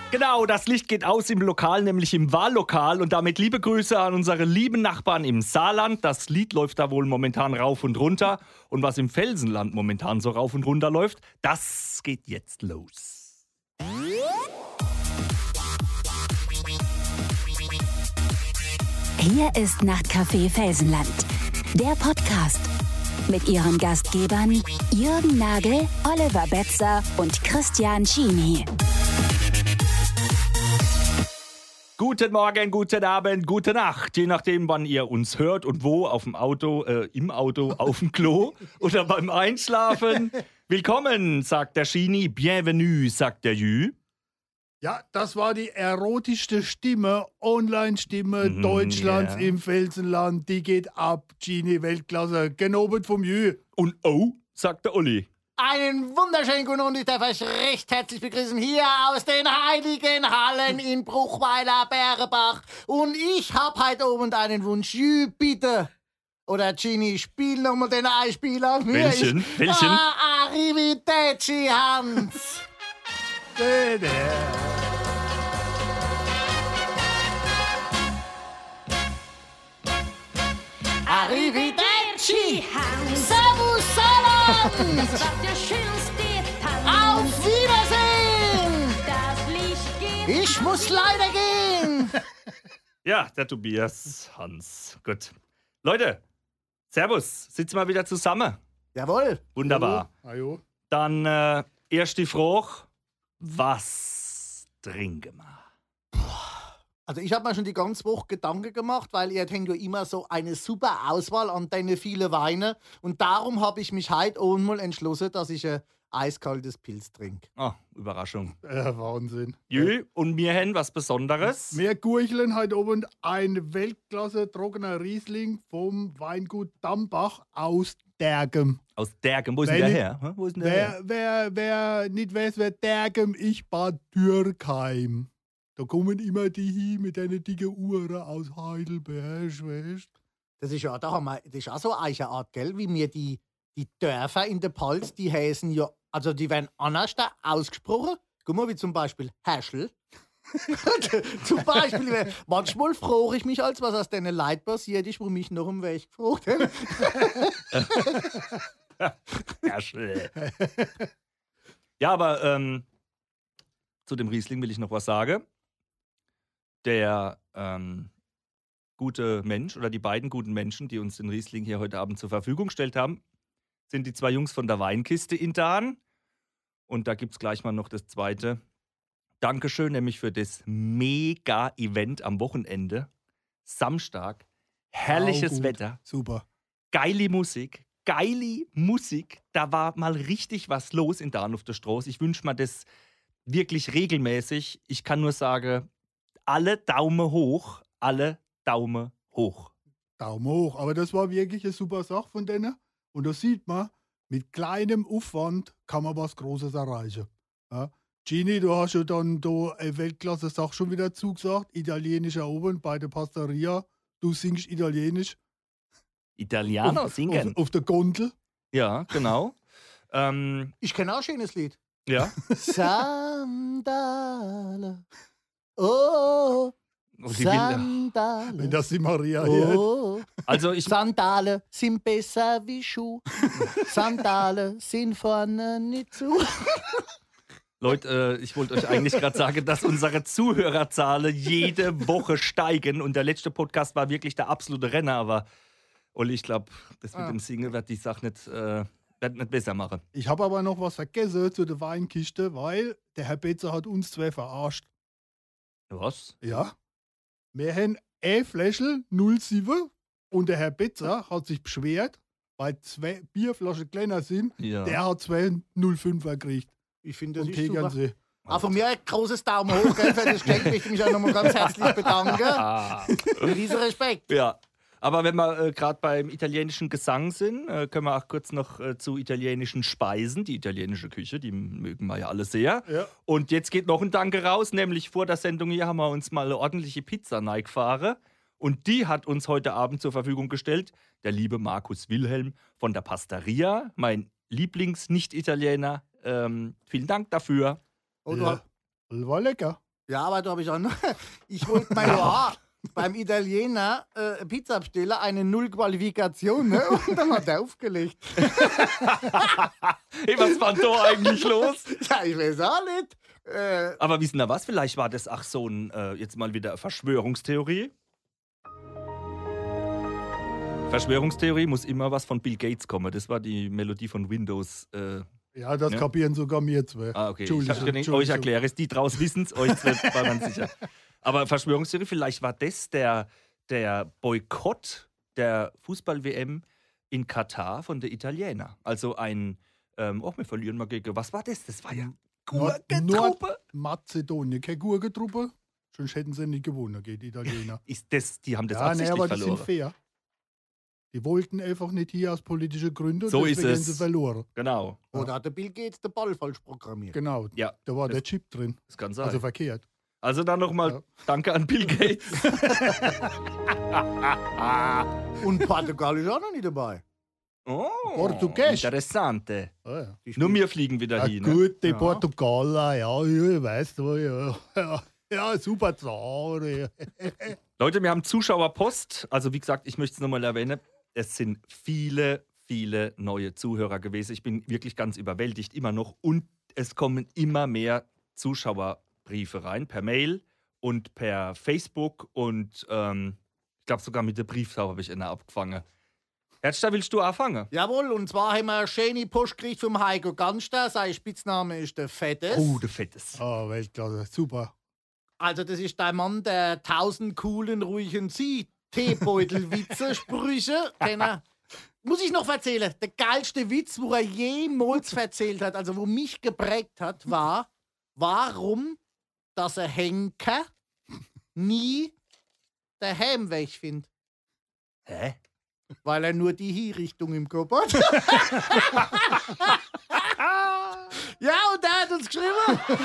Genau, das Licht geht aus im Lokal, nämlich im Wahllokal. Und damit liebe Grüße an unsere lieben Nachbarn im Saarland. Das Lied läuft da wohl momentan rauf und runter. Und was im Felsenland momentan so rauf und runter läuft, das geht jetzt los. Hier ist Nachtcafé Felsenland, der Podcast mit ihren Gastgebern Jürgen Nagel, Oliver Betzer und Christian Tschini. Guten Morgen, guten Abend, gute Nacht, je nachdem, wann ihr uns hört und wo, auf dem Auto, im Auto, auf dem Klo oder beim Einschlafen. Willkommen, sagt der Tschini, bienvenue, sagt der Jü. Ja, das war die erotischste Stimme, Online-Stimme Deutschlands im Felsenland. Die geht ab, Genie, Weltklasse, genobelt vom Jü. Und oh, sagt der Olli. Einen wunderschönen guten Abend, ich darf euch recht herzlich begrüßen hier aus den heiligen Hallen in Bruchweiler Bärebach. Und ich hab heute Abend einen Wunsch. Jü, bitte. Oder Genie, spiel nochmal den Einspieler. Welchen? Welchen? Arrivederci, Hans. Arrivederci, Hans. Servus, Salam. Das war der schönste Tanz. Auf Wiedersehen. Das Licht geht Ich muss leider gehen. Ja, der Tobias Hans. Gut. Leute, servus, sitzen wir wieder zusammen. Jawohl. Wunderbar. Ajo. Dann erst die Frage, was trinken wir? Also ich habe mir schon die ganze Woche Gedanken gemacht, weil ihr habt ja immer so eine super Auswahl an deine vielen Weine. Und darum habe ich mich heute einmal entschlossen, dass ich ein eiskaltes Pilz trinke. Oh, Überraschung. Wahnsinn. Jü, und wir haben was Besonderes. Wir gurcheln heute oben ein Weltklasse trockener Riesling vom Weingut Dambach aus Dergem. Aus Dergem. Wo ist denn der her? Hä? Wo ist denn der her? Wer nicht weiß, wer Dergem ist, Bad Dürkheim. Da kommen immer die hier mit einer dicken Uhren aus Heidelberg, weißt. Das ist ja, das ist auch so eine Art, gell? Wie mir die Dörfer in der Palz, die heißen ja, also die werden anders da ausgesprochen. Guck mal, wie zum Beispiel Herschel. Zum Beispiel, manchmal frage ich mich, als was aus deinen Leuten passiert ist, wo mich noch im Weg gefragt haben. Herschel. Ja, aber zu dem Riesling will ich noch was sagen. Der gute Mensch oder die beiden guten Menschen, die uns den Riesling hier heute Abend zur Verfügung gestellt haben, sind die zwei Jungs von der Weinkiste in Dahn. Und da gibt es gleich mal noch das zweite Dankeschön, nämlich für das Mega-Event am Wochenende. Samstag. Herrliches Gut. Wetter. Super. Geile Musik. Da war mal richtig was los in Dahn auf der Straße. Ich wünsche mir das wirklich regelmäßig. Ich kann nur sagen, alle Daumen hoch. Alle Daumen hoch. Daumen hoch. Aber das war wirklich eine super Sache von denen. Und da sieht man, mit kleinem Aufwand kann man was Großes erreichen. Ja? Gini, du hast ja dann da eine Weltklasse-Sache schon wieder zugesagt. Italienisch erobern bei der Pastaria. Du singst Italienisch. Italiener singen. Auf der Gondel. Ja, genau. Ich kenne auch ein schönes Lied. Ja. Sandale. Oh, Und die will, Wenn Sandale. das die Maria hört. Oh. also ich, Sandale sind besser wie Schuh. Sandale sind vorne nicht zu. Leute, ich wollte euch eigentlich gerade sagen, dass unsere Zuhörerzahlen jede Woche steigen. Und der letzte Podcast war wirklich der absolute Renner. Aber Olli, ich glaube, das mit dem Singen wird die Sache nicht besser machen. Ich habe aber noch was vergessen zu der Weinkiste, weil der Herr Betzer hat uns zwei verarscht. Was? Ja. Wir haben eine Flasche 07 und der Herr Betzer hat sich beschwert, weil zwei Bierflaschen kleiner sind. Ja. Der hat zwei 05er gekriegt. Ich finde, das Und ist super. Tegernsee. Auch von mir ein großes Daumen hoch, gell, für das Geschenk möchte ich mich auch nochmal ganz herzlich bedanken. Riesen Respekt. Ja. Aber wenn wir gerade beim italienischen Gesang sind, können wir auch kurz noch zu italienischen Speisen, die italienische Küche, die mögen wir ja alle sehr. Ja. Und jetzt geht noch ein Danke raus, nämlich vor der Sendung hier haben wir uns mal eine ordentliche Pizza gefahren. Und die hat uns heute Abend zur Verfügung gestellt der liebe Markus Wilhelm von der Pastaria, mein Lieblings-Nicht-Italiener. Vielen Dank dafür. Und Ja. War lecker. Ja, aber da habe ich auch noch. Ich wollte mal ja beim Italiener Pizza bestellen, eine Null-Qualifikation, ne? Und dann hat er aufgelegt. Hey, was war da eigentlich los? Ja, ich weiß auch nicht. Aber wissen da was? Vielleicht war das auch so ein, jetzt mal wieder Verschwörungstheorie. Verschwörungstheorie muss immer was von Bill Gates kommen. Das war die Melodie von Windows. Ja, das Ja. kapieren sogar mir zwei. Ah, okay. Ich Entschuldigung. euch erkläre es. Die draus wissen es, euch zwei war man sicher. Aber Verschwörungstheorie, vielleicht war das der Boykott der Fußball-WM in Katar von den Italienern. Also ein, wir verlieren mal gegen, was war das? Das war ja Gurkentruppe. Mazedonien, keine Gurkentruppe. Sonst hätten sie nicht gewonnen gegen die Italiener. Die haben das Ja, nee, absichtlich aber die verloren. sind fair. Die wollten einfach nicht hier aus politischen Gründen. So deswegen ist haben sie es. verloren. Genau, Oder hat der Bill Gates den Ball falsch programmiert? Genau, ja, da war das- der Chip drin. das kann sein. Also verkehrt. Also dann nochmal Ja. Danke an Bill Gates. Und Portugal ist auch noch nicht dabei. Oh, Portugiesisch. Interessante. Ah, ja. Die Nur spielen- wir fliegen wieder hin. Ne? Gut, die Ja. Portugaler, ja, weißt du, ja, super Zahl. Leute, wir haben Zuschauerpost. Also wie gesagt, ich möchte es nochmal erwähnen. Es sind viele, viele neue Zuhörer gewesen. Ich bin wirklich ganz überwältigt, immer noch. Und es kommen immer mehr Zuschauerbriefe rein, per Mail und per Facebook. Und ich glaube sogar mit der Brieftaube habe ich einer abgefangen. Herzster, willst du anfangen? Jawohl, und zwar haben wir eine schöne Post gekriegt vom Heiko Ganster. Sein Spitzname ist der Fettes. Oh, der Fettes. Ah, Weltklasse, super. Also, das ist der Mann, der 1000 coolen, ruhigen Teebeutel-Witze, Sprüche. Muss ich noch erzählen? Der geilste Witz, wo er jemals erzählt hat, also wo mich geprägt hat, war, warum, dass ein Henker nie der Heimweg findet. Hä? Weil er nur die Hinrichtung im Kopf hat. Ja, und der hat uns geschrieben.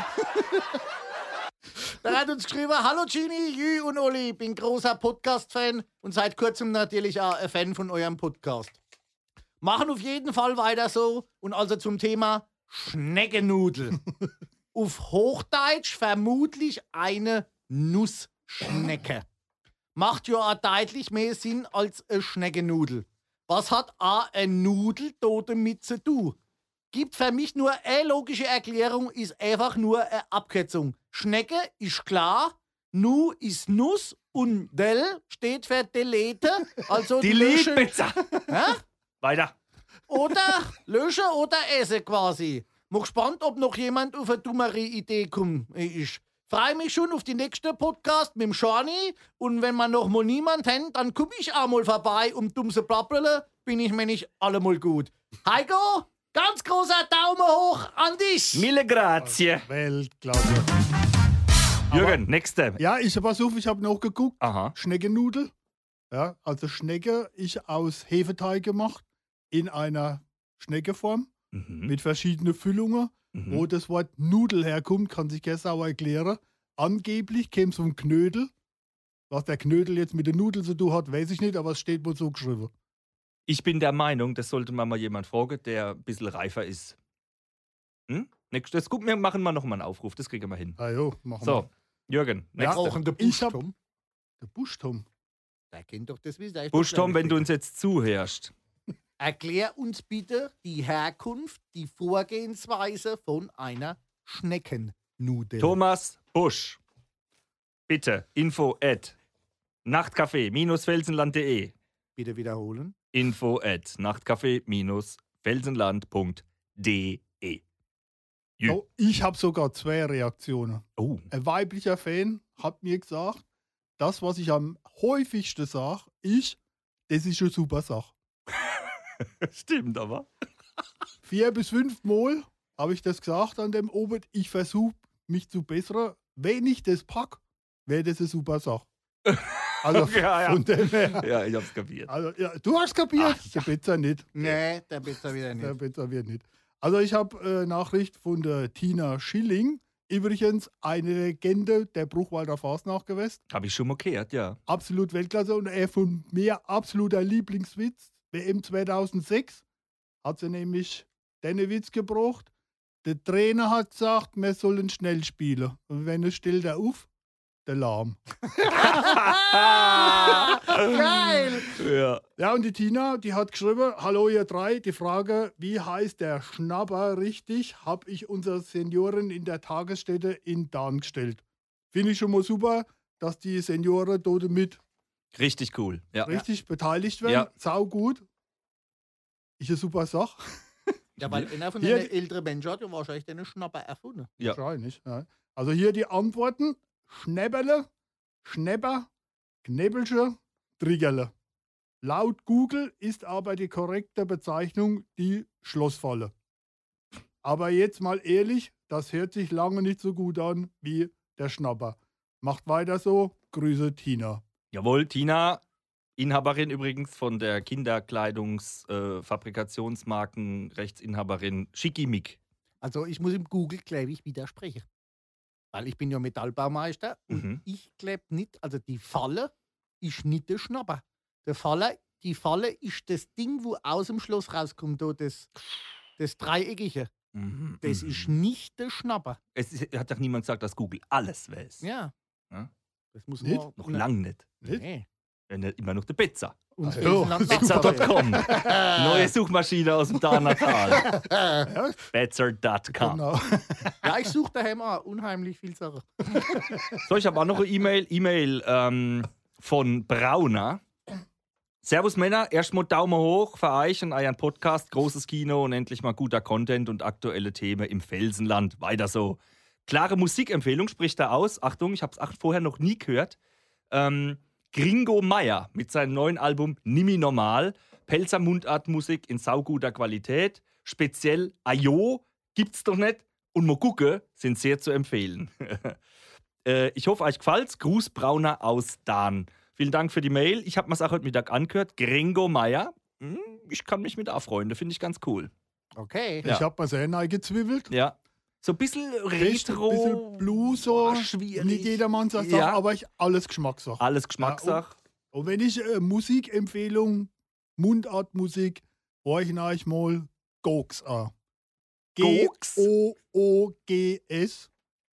Hallo Gini, Jü und Olli, bin großer Podcast-Fan und seit kurzem natürlich auch ein Fan von eurem Podcast. Machen auf jeden Fall weiter so und also zum Thema Schneckennudel. Auf Hochdeutsch vermutlich eine Nussschnecke. Macht ja auch deutlich mehr Sinn als eine Schneckennudel. Was hat eine Nudel damit zu tun? Gibt für mich nur eine logische Erklärung, ist einfach nur eine Abkürzung. Schnecke ist klar, Nu ist Nuss und Del steht für Delete, also Die löschen. Liebpizza. Hä? Weiter. Oder löschen oder essen quasi. Mal gespannt, ob noch jemand auf eine dummere Idee kommt. Ich freue mich schon auf die nächste Podcast mit dem Schorni. Und wenn wir noch mal niemand haben, dann komme ich auch mal vorbei, um dumm zu plappeln. Bin ich mir nicht allemal gut. Heiko, ganz großer Daumen hoch an dich. Mille grazie. Weltklasse. Jürgen, nächste. Ja, pass auf, ich habe noch geguckt. Aha. Schneckennudel. Ja, also Schnecke ist aus Hefeteig gemacht in einer Schneckeform Mhm. mit verschiedenen Füllungen. Mhm. Wo das Wort Nudel herkommt, kann sich Gäste auch erklären. Angeblich käme es vom Knödel. Was der Knödel jetzt mit der Nudel zu tun hat, weiß ich nicht, aber es steht wohl so geschrieben. Ich bin der Meinung, das sollte man mal jemand fragen, der ein bisschen reifer ist. Nächstes. Gut, wir machen mal nochmal einen Aufruf, das kriegen wir hin. Ah jo, machen So, Jürgen, Wir nächste. brauchen den Ich hab- Buschtom. Der Buschtom. Der kennt doch das Wissen. Buschtom, wenn du uns jetzt zuhörst. Erklär uns bitte die Herkunft, die Vorgehensweise von einer Schneckennudel. Thomas Busch. Bitte, info@nachtcafé-felsenland.de. Bitte wiederholen. info@nachtcafé-felsenland.de. Jü. Oh, ich habe sogar 2 Reaktionen. Oh. Ein weiblicher Fan hat mir gesagt, das, was ich am häufigsten sage, das ist eine super Sache. Stimmt aber. 4 bis 5 Mal habe ich das gesagt an dem Obert. Ich versuche mich zu bessern. Wenn ich das pack, wäre das eine super Sache. Also Ja, ja. von dem her. Ja, ich hab's kapiert. Also, ja, du hast kapiert, der Betzer nicht. Nee, der besser wieder Der nicht. Betzer wird nicht. Also ich habe Nachricht von der Tina Schilling. Übrigens eine Legende der Bruchwalder Fasnacht gewesen. Habe ich schon mal gehört, ja. Absolut Weltklasse und er von mir absoluter Lieblingswitz. WM 2006 hat sie nämlich den Witz gebracht. Der Trainer hat gesagt, wir sollen schnell spielen. Und wenn er stellt er auf, der Lahm. Geil! Ja. Ja, und die Tina, die hat geschrieben, hallo ihr drei, die Frage, wie heißt der Schnapper richtig, habe ich unserer Senioren in der Tagesstätte in Dahn gestellt. Finde ich schon mal super, dass die Senioren dort mit Richtig cool. Ja. richtig beteiligt werden. Ja. Sau gut. Ist eine super Sache. Ja, weil einer von Hier den älteren Menschen hat ja wahrscheinlich den Schnapper erfunden. Ja. Wahrscheinlich. Ja. Also hier die Antworten. Schnäpperle, Schnäpper, Knäppelsche, Triggerle. Laut Google ist aber die korrekte Bezeichnung die Schlossfalle. Aber jetzt mal ehrlich, das hört sich lange nicht so gut an wie der Schnapper. Macht weiter so. Grüße Tina. Jawohl, Tina, Inhaberin übrigens von der Kinderkleidungsfabrikationsmarkenrechtsinhaberin Schickimicks. Also ich muss im Google, glaube ich, widersprechen. Weil ich bin ja Metallbaumeister und ich glaube nicht, also die Falle ist nicht der Schnapper. Die Falle ist das Ding, wo aus dem Schloss rauskommt, da das Dreieckige. Das ist nicht der Schnapper. Hat doch niemand gesagt, dass Google alles weiß. Ja. Ja? Das muss Nicht? man Noch lang nicht. Nee. Wenn nicht immer noch der Pizza. Und jo. Pizza.com. Neue Suchmaschine aus dem Dahnertal. Betzer.com. Genau. Ja, ich suche daheim auch unheimlich viel Sachen. So, ich habe auch noch eine E-Mail von Brauner. Servus Männer, erstmal Daumen hoch für euch und euren Podcast. Großes Kino und endlich mal guter Content und aktuelle Themen im Felsenland. Weiter so. Klare Musikempfehlung spricht da aus. Achtung, ich habe es vorher noch nie gehört. Gringo Meier mit seinem neuen Album Nimmi Normal. Pelzer Mundartmusik in sauguter Qualität. Speziell Ajo gibt's doch nicht. Und Mogucke sind sehr zu empfehlen. Ich hoffe, euch gefällt's. Gruß Brauner aus Dahn. Vielen Dank für die Mail. Ich habe mir es auch heute Mittag angehört. Gringo Meier. Ich kann mich mit anfreunden. Finde ich ganz cool. Okay. Ja. Ich habe mir sehr reingezwiebelt. Ja. So ein bisschen Recht, Retro. Ein bisschen Blues, so. schwierig. Nicht jedermanns Sache, Ja. aber alles Geschmackssache. Alles Geschmackssache. Und wenn ich Musikempfehlung, Mundartmusik, höre ich euch mal Gogs an. Gogs? Googs.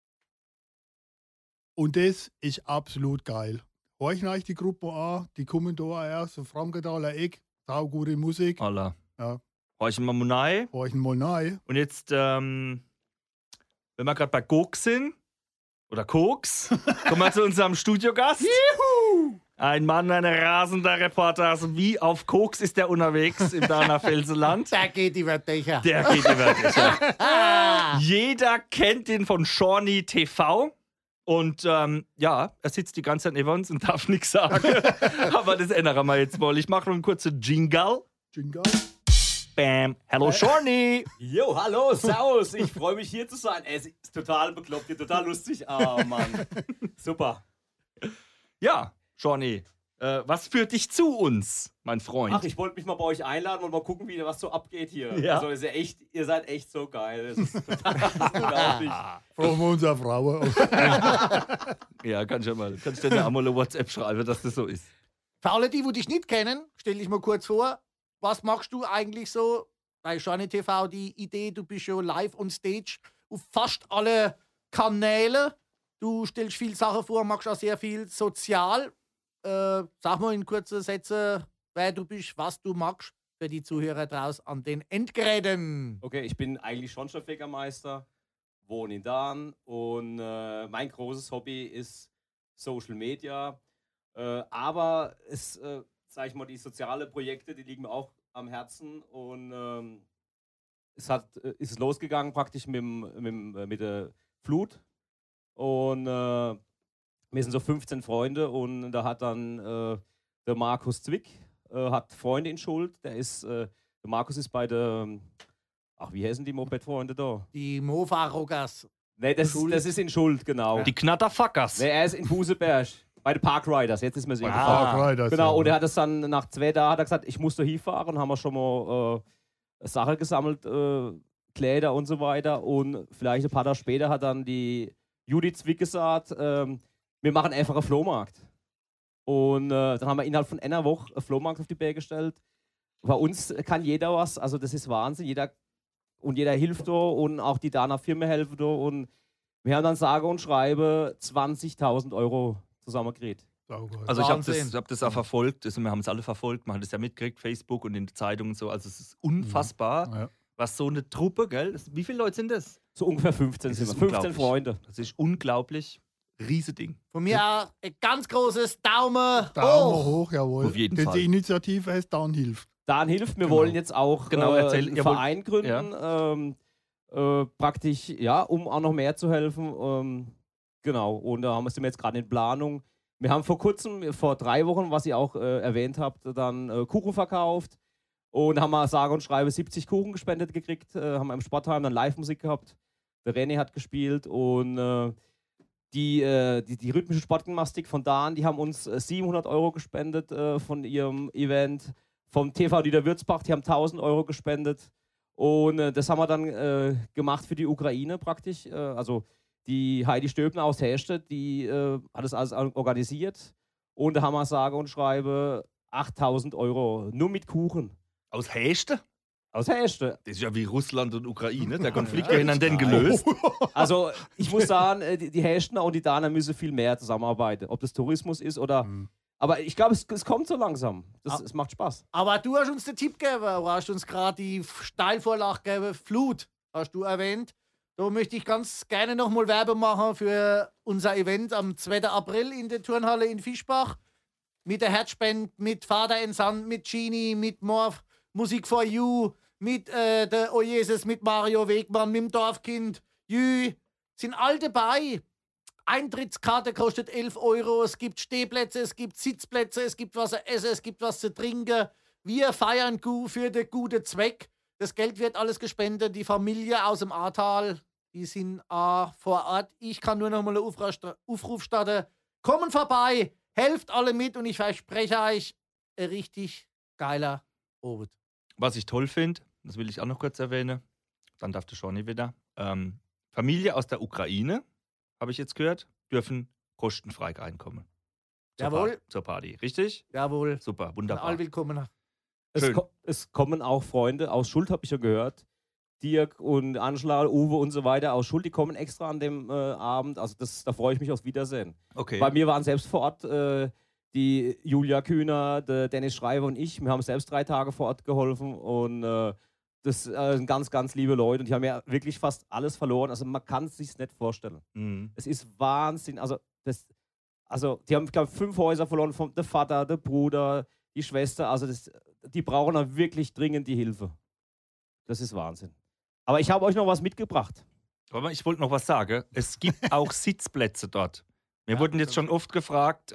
Und das ist absolut geil. Höre ich euch die Gruppe an, die kommen da erst so Frankenthaler Eck, saugute Musik. Alla. Ja. Horchen wir mal rein. Höre ich mal rein. Und jetzt, wenn wir gerade bei Koks sind, oder Koks, kommen wir zu unserem Studiogast. Ein Mann, ein rasender Reporter. Also wie auf Koks ist der unterwegs im Dahner Felsenland. Da geht die Wörter. Der geht über dich. Ja. Jeder kennt ihn von Shawnee TV. Und ja, er sitzt die ganze Zeit neben uns und darf nichts sagen. Aber das ändern wir jetzt mal. Ich mache noch einen kurzen Jingle. Jingle. Bam. Hello, Shawnee. Jo, hallo, servus. Ich freue mich hier zu sein. Es ist total bekloppt, hier total lustig. Ah, Mann. Super. Ja, Shawnee, was führt dich zu uns, mein Freund? Ach, ich wollte mich mal bei euch einladen und mal gucken, wie was so abgeht hier. Ja. Also, ist ja echt, ihr seid echt so geil. Das ist total unglaublich. Fragen wir unsere Frauen. Ja, kannst du dir einmal eine WhatsApp schreiben, dass das so ist. Für alle, die dich nicht kennen, stell dich mal kurz vor, was machst du eigentlich so bei Shawnee TV? Die Idee, du bist schon live on stage auf fast alle Kanäle. Du stellst viel Sachen vor, machst auch sehr viel sozial. Sag mal in kurzen Sätzen, wer du bist, was du machst, für die Zuhörer draußen an den Endgeräten. Okay, ich bin eigentlich Schornsteinfegermeister, wohne in Dahn und mein großes Hobby ist Social Media. Aber sag ich mal, die sozialen Projekte, die liegen mir auch am Herzen und ist losgegangen praktisch mit der Flut und wir sind so 15 Freunde und da hat dann der Markus Zwick hat Freunde in Schuld. Der Markus ist bei der, wie heißen die Moped-Freunde da? Die Mofa-Roggers. Nee, das ist in Schuld, genau. Die Knatterfuckers. Nee, er ist in Buseberg. Bei den Park Riders, jetzt ist mir so Ah, Genau, und er hat es dann nach 2 Tagen hat er gesagt, ich muss da hinfahren, haben wir schon mal Sachen gesammelt, Kleider und so weiter. Und vielleicht ein paar Tage später hat dann die Judith Zwick gesagt, wir machen einfach einen Flohmarkt. Und dann haben wir innerhalb von einer Woche einen Flohmarkt auf die Beine gestellt. Bei uns kann jeder was, also das ist Wahnsinn. Jeder und jeder hilft da und auch die Dana-Firma helfen da und wir haben dann sage und schreibe 20.000 Euro zusammengekriegt. Also ich habe Wahnsinn. das auch verfolgt, also wir haben es alle verfolgt, man hat es ja mitgekriegt, Facebook und in den Zeitungen und so, also es ist unfassbar, Ja. was so eine Truppe, gell, wie viele Leute sind das? So ungefähr 15 Das sind wir. ist 15 unglaublich. Freunde. Das ist unglaublich, Riesending. Von mir auch ein ganz großes Daumen Daumen hoch. hoch, jawohl. Auf jeden Denn Fall. Die Initiative heißt Down hilft. Dan hilft, wir Genau. wollen jetzt auch Genau, erzähl, einen ihr wollt- Verein gründen, praktisch, ja, um auch noch mehr zu helfen. Genau, und da sind wir jetzt gerade in Planung. Wir haben vor kurzem, vor 3 Wochen, was ihr auch erwähnt habt, dann Kuchen verkauft und haben mal sage und schreibe 70 Kuchen gespendet gekriegt, haben wir im Sportheim dann Live-Musik gehabt. Der René hat gespielt und die rhythmische Sportgymnastik von Dan, die haben uns 700 Euro gespendet von ihrem Event. Vom TV Niederwürzbach, die haben 1000 Euro gespendet. Und das haben wir dann gemacht für die Ukraine praktisch. Also die Heidi Stöbner aus Hechte, die hat das alles organisiert. Und da haben wir sage und schreibe 8.000 Euro, nur mit Kuchen. Aus Hechte? Aus Hechte. Das ist ja wie Russland und Ukraine, der Konflikt werden dann gelöst. Also ich muss sagen, die Hechtner und die Daner müssen viel mehr zusammenarbeiten. Ob das Tourismus ist oder... Aber ich glaube, es kommt so langsam. Es macht Spaß. Aber du hast uns den Tipp gegeben, du hast uns gerade die Steilvorlage gegeben, Flut, hast du erwähnt. Da möchte ich ganz gerne nochmal Werbung machen für unser Event am 2. April in der Turnhalle in Fischbach. Mit der Herzspende, mit Vater in Sand, mit Genie, mit Morph, Musik for You, mit der Oh Jesus, mit Mario Wegmann, mit dem Dorfkind, Jü, sind all dabei. Eintrittskarte kostet 11 Euro, es gibt Stehplätze, es gibt Sitzplätze, es gibt was zu essen, es gibt was zu trinken. Wir feiern für den guten Zweck. Das Geld wird alles gespendet. Die Familie aus dem Ahrtal, die sind vor Ort. Ich kann nur noch mal einen Aufruf starten. Kommen vorbei, helft alle mit und ich verspreche euch, ein richtig geiler Abend. Was ich toll finde, das will ich auch noch kurz erwähnen, dann darf der Johnny wieder. Familie aus der Ukraine, habe ich jetzt gehört, dürfen kostenfrei reinkommen. Jawohl. Zur Party, richtig? Jawohl. Super, All wunderbar. willkommen. Schön. Es kommen auch Freunde aus Schuld, habe ich ja gehört. Dirk und Angela, Uwe und so weiter aus Schuld, die kommen extra an dem Abend. Also da freue ich mich aufs Wiedersehen. Okay. Bei mir waren selbst vor Ort die Julia Kühner, der Dennis Schreiber und ich. Wir haben selbst 3 Tage vor Ort geholfen und das sind ganz, ganz liebe Leute. Und die haben ja wirklich fast alles verloren. Also man kann es sich nicht vorstellen. Mhm. Es ist Wahnsinn. Also die haben, ich glaube, 5 Häuser verloren, der Vater, der Bruder, die Schwester. Also die brauchen dann wirklich dringend die Hilfe. Das ist Wahnsinn. Aber ich habe euch noch was mitgebracht. Aber ich wollte noch was sagen. Es gibt auch Sitzplätze dort. Wir wurden jetzt schon oft gefragt,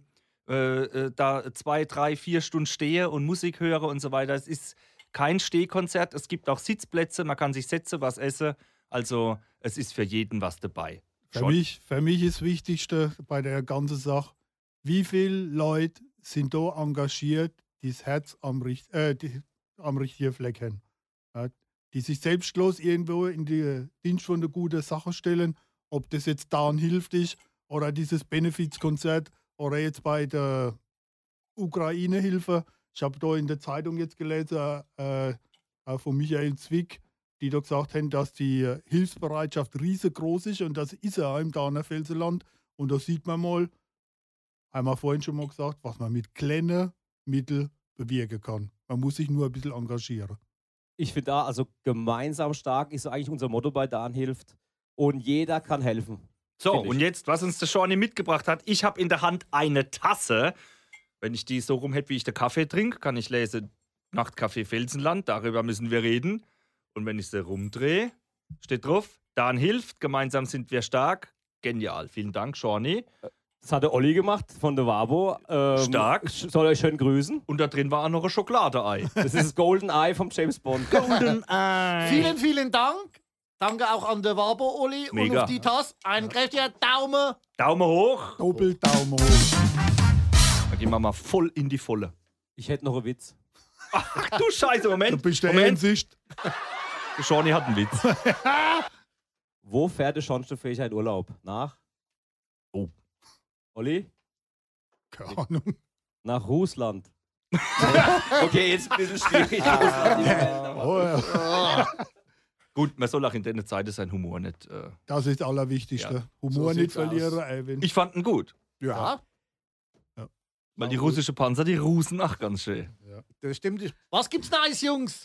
da 2, 3, 4 Stunden stehe und Musik höre und so weiter. Es ist kein Stehkonzert. Es gibt auch Sitzplätze. Man kann sich setzen, was essen. Also es ist für jeden was dabei. Für mich ist das Wichtigste bei der ganzen Sache, wie viele Leute sind da engagiert, die das Herz am richtigen Fleck haben. Ja, die sich selbstlos irgendwo in den Dienst von der guten Sache stellen, ob das jetzt daran hilft ist oder dieses Benefizkonzert oder jetzt bei der Ukraine-Hilfe. Ich habe da in der Zeitung jetzt gelesen, von Michael Zwick, die da gesagt haben, dass die Hilfsbereitschaft riesengroß ist und das ist ja im Dahner Felsenland. Und da sieht man mal, haben wir vorhin schon mal gesagt, was man mit kleinen Mitteln bewirken kann. Man muss sich nur ein bisschen engagieren. Ich finde da, also gemeinsam stark ist eigentlich unser Motto bei Dan hilft. Und jeder kann helfen. So, Find ich. und jetzt, was uns der Johnny mitgebracht hat. Ich habe in der Hand eine Tasse. Wenn ich die so rum hätte, wie ich den Kaffee trinke, kann ich lesen, Nachtcafé Felsenland, darüber müssen wir reden. Und wenn ich sie rumdrehe, steht drauf, Dan hilft, gemeinsam sind wir stark. Genial, vielen Dank, Johnny. Das hat der Olli gemacht von der Wabo. Stark. Soll euch schön grüßen. Und da drin war auch noch ein Schokoladeei. Das ist das Golden Eye vom James Bond. Golden Eye. Vielen, vielen Dank. Danke auch an der Wabo, Olli. Mega. Und auf die Tasse einen kräftigen Daumen. Daumen hoch. Doppelt Daumen hoch. Da gehen wir mal voll in die Volle. Ich hätte noch einen Witz. Ach du Scheiße, Du Moment. bist der Moment. Einsicht. Der Johnny hat einen Witz. Wo fährt der Schornsteinfeger in Urlaub? Nach? Oh. Olli? Keine Ahnung. Nach Russland. Okay, jetzt ein bisschen schwierig. Russland, die Welt, aber- Oh, ja. Gut, man soll auch in der Zeit seinen Humor nicht. Das ist das Allerwichtigste. Ja. Humor So nicht sieht's aus. verlieren, Alvin. Ich fand ihn gut. Ja, Weil die russische Panzer, die rusen auch ganz schön. das stimmt. Was gibt's Neues, Jungs?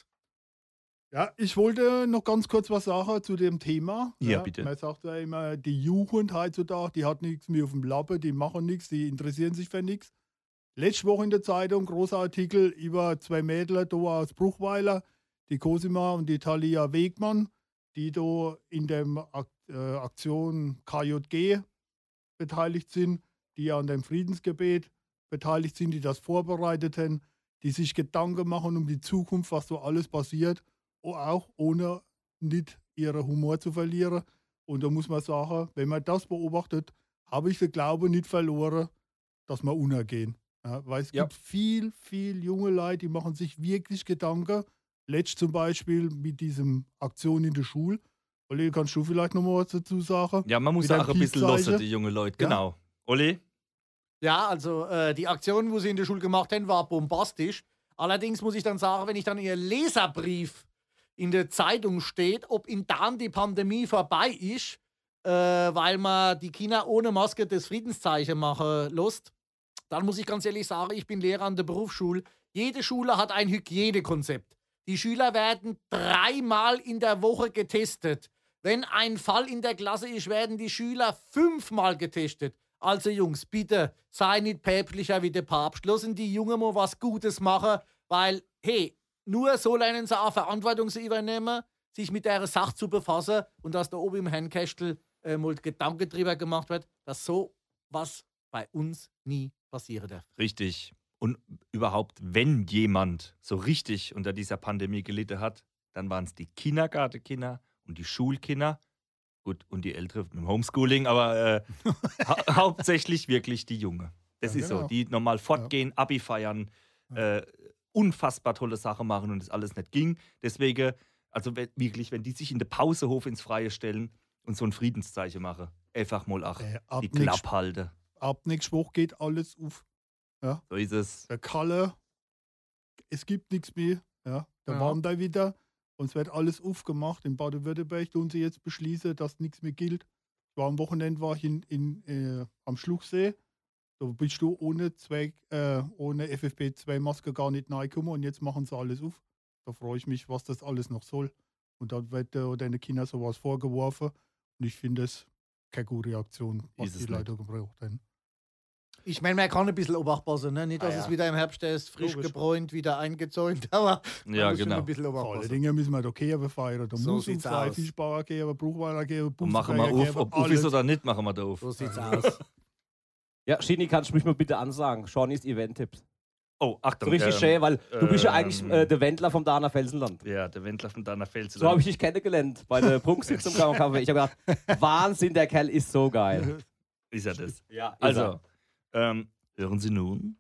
Ja, ich wollte noch ganz kurz was sagen zu dem Thema. Ja, bitte. Man sagt ja immer, die Jugend heutzutage, die hat nichts mehr auf dem Lappen, die machen nichts, die interessieren sich für nichts. Letzte Woche in der Zeitung, großer Artikel über 2 Mädel da aus Bruchweiler, die Cosima und die Thalia Wegmann, die da in der Aktion KJG beteiligt sind, die an dem Friedensgebet beteiligt sind, die das vorbereitet haben, die sich Gedanken machen um die Zukunft, was so alles passiert, auch ohne nicht ihren Humor zu verlieren. Und da muss man sagen, wenn man das beobachtet, habe ich den Glauben nicht verloren, dass wir untergehen. Ja, weil es gibt viel junge Leute, die machen sich wirklich Gedanken. Letzt zum Beispiel mit diesem Aktion in der Schule. Olli, kannst du vielleicht noch mal was dazu sagen? Ja, man muss Mit auch einem ein bisschen Peace-Zeichen. losen, die jungen Leute. Ja. Genau. Olli? Ja, also die Aktion, wo sie in der Schule gemacht haben, war bombastisch. Allerdings muss ich dann sagen, wenn ich dann ihr Leserbrief in der Zeitung steht, ob in dann die Pandemie vorbei ist, weil man die Kinder ohne Maske das Friedenszeichen machen lässt, dann muss ich ganz ehrlich sagen, ich bin Lehrer an der Berufsschule. Jede Schule hat ein Hygienekonzept. Die Schüler werden 3-mal in der Woche getestet. Wenn ein Fall in der Klasse ist, werden die Schüler 5-mal getestet. Also Jungs, bitte, sei nicht päpstlicher wie der Papst. Lassen die Jungen mal was Gutes machen, weil, hey, nur so lernen sie auch Verantwortung zu übernehmen, sich mit der Sache zu befassen und dass da oben im Herrnkästel mal Gedanken drüber gemacht wird, dass so was bei uns nie passieren darf. Richtig. Und überhaupt, wenn jemand so richtig unter dieser Pandemie gelitten hat, dann waren es die Kindergartenkinder und die Schulkinder. Gut, und die Ältere mit dem Homeschooling, aber hauptsächlich wirklich die Junge. Das Ja, ist genau. so, die normal fortgehen, Abi feiern, unfassbar tolle Sachen machen und das alles nicht ging. Deswegen, also wirklich, wenn die sich in der Pausehof ins Freie stellen und so ein Friedenszeichen machen, einfach mal ab die nächst- Klappe halten. Ab nächster Woche geht alles auf. So ist es. Der Kalle, es gibt nichts mehr. Ja, der Ja. warnt da wieder. Und es wird alles aufgemacht. In Baden-Württemberg tun sie jetzt beschließen, dass nichts mehr gilt. Am Wochenende war ich am Schluchsee. Da bist du ohne FFP2-Maske gar nicht reingekommen und jetzt machen sie alles auf. Da freue ich mich, was das alles noch soll. Und dann wird deinen Kindern sowas vorgeworfen. Und ich finde es keine gute Reaktion, was Ist es die Leute gebraucht haben. Ich meine, man kann ein bisschen aufpassen, ne? Nicht, dass Ah, ja. es wieder im Herbst ist, frisch Logisch. gebräunt, wieder eingezäunt, aber man Ja, muss schon genau. ein bisschen Vor allen aufpassen. Dingen müssen wir da Kehren feiern. Da So muss sieht's uns aus. Fischbauer geben, Bruchweiler geben, Und machen wir auf, ob auf ist oder nicht, machen wir da auf. So sieht's aus. Ja, Schini, kannst du mich mal bitte ansagen? Shawnees Event-Tipps. Oh, Achtung. So richtig schön, weil du bist ja eigentlich ähm, der Wendler vom Dahner Felsenland. Ja, der Wendler von Dahner Felsen. So habe ich dich kennengelernt bei der Prunksitzung am Kaffee. Ich habe gedacht, Wahnsinn, der Kerl ist so geil. Ist ja das. Ja, ist Also, hören Sie nun.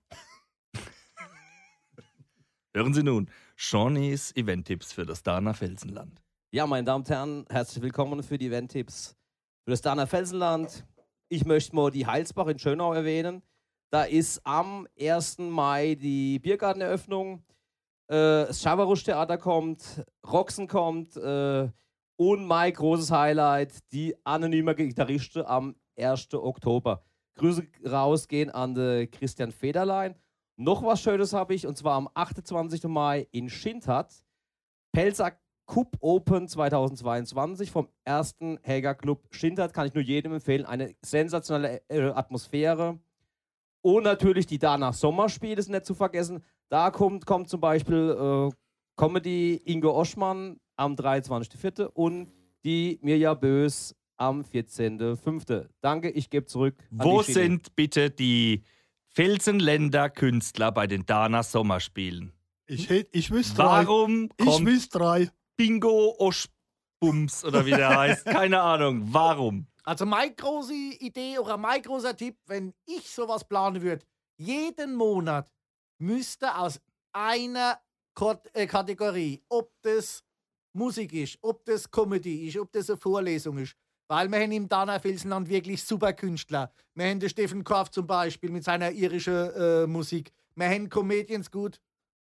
Hören Sie nun. Shawnees Event-Tipps für das Dahner Felsenland. Ja, meine Damen und Herren, herzlich willkommen für die Event-Tipps für das Dahner Felsenland. Ich möchte mal die Heilsbach in Schönau erwähnen. Da ist am 1. Mai die Biergarteneröffnung. Das Schawarusch-Theater kommt, Roxen kommt und mein großes Highlight, die anonyme Gitarriste am 1. Oktober. Grüße rausgehen an den Christian Federlein. Noch was Schönes habe ich, und zwar am 28. Mai in Schindhardt. Pelzer Cup Open 2022 vom 1. Häger Club Schindhardt. Kann ich nur jedem empfehlen. Eine sensationelle Atmosphäre. Und natürlich die Dahner Sommerspiele sind nicht zu vergessen. Da kommt zum Beispiel Comedy Ingo Oschmann am 23.04. und die Mirja Bös am 14.05. Danke, ich gebe zurück. an Wo die Schini. sind bitte die Felsenländer Künstler bei den Dahner Sommerspielen? Ich wüsste drei. Warum Ich kommt wüsste drei. Bingo Oschbums oder wie der heißt? Keine Ahnung. Warum? Also meine große Idee oder mein großer Tipp, wenn ich sowas planen würde, jeden Monat müsste aus einer Kategorie, ob das Musik ist, ob das Comedy ist, ob das eine Vorlesung ist, weil wir haben im Dahner Felsenland wirklich super Künstler. Wir haben den Steffen Korff zum Beispiel mit seiner irischen Musik. Wir haben Comedians gut,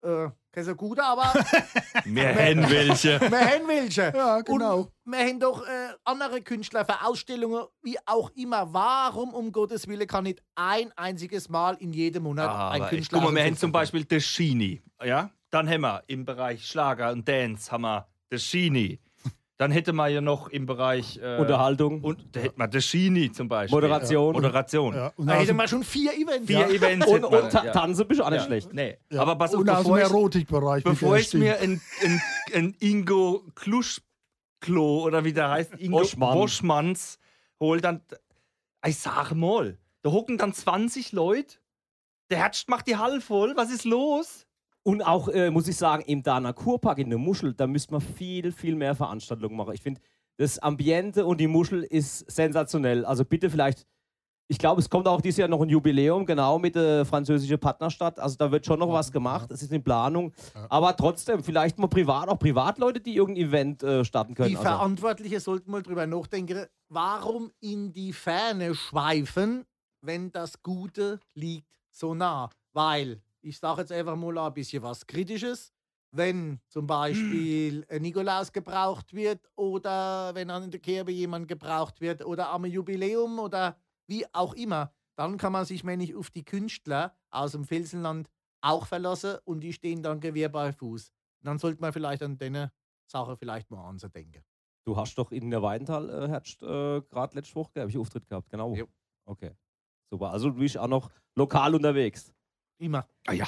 kein so guter, aber Wir haben welche. wir haben welche. Ja, genau. Und wir haben doch andere Künstler für Ausstellungen, wie auch immer. Warum, um Gottes Willen, kann nicht ein einziges Mal in jedem Monat ein Aber Künstler... guck mal, wir aus dem haben zum Feld Beispiel den Schini. Ja? Dann haben wir im Bereich Schlager und Dance haben wir den Schini. Dann hätten wir ja noch im Bereich Unterhaltung. und da hätten wir den Schini zum Beispiel. Moderation. Moderation. Ja. Und Da aus hätten dem, wir schon 4 Events. Vier Events Und, hätten wir, und ja. Tanzen bist du auch nicht schlecht. Nee. ja. Aber pass auf, und aus dem bevor ich, Erotikbereich. mit bevor der ich Stimme. mir ein Ingo Kluschklo oder wie der heißt, Ingo Boschmann. Boschmanns hol, dann, ich sage mal, da hocken dann 20 Leute, der Herz macht die Halle voll, was ist los? Und auch, muss ich sagen, im Dana Kurpark in der Muschel, da müsste man viel, viel mehr Veranstaltungen machen. Ich finde, das Ambiente und die Muschel ist sensationell. Also bitte vielleicht, ich glaube, es kommt auch dieses Jahr noch ein Jubiläum, genau, mit der französischen Partnerstadt. Also da wird schon noch was gemacht, es ist in Planung. Ja. Aber trotzdem, vielleicht mal privat, auch Privatleute, die irgendein Event starten können. Die Verantwortlichen sollten mal drüber nachdenken, warum in die Ferne schweifen, wenn das Gute liegt so nah. Weil, ich sage jetzt einfach mal ein bisschen was Kritisches, wenn zum Beispiel ein Nikolaus gebraucht wird oder wenn an der Kerbe jemand gebraucht wird oder am Jubiläum oder wie auch immer, dann kann man sich männlich auf die Künstler aus dem Felsenland auch verlassen und die stehen dann Gewehr bei Fuß. Dann sollte man vielleicht an diese Sache vielleicht mal anzudenken. Du hast doch in der Weidenthal, gerade letzte Woche, habe ich Auftritt gehabt, genau. Jo. Okay, super. Also du bist auch noch lokal unterwegs. Immer. Ah ja,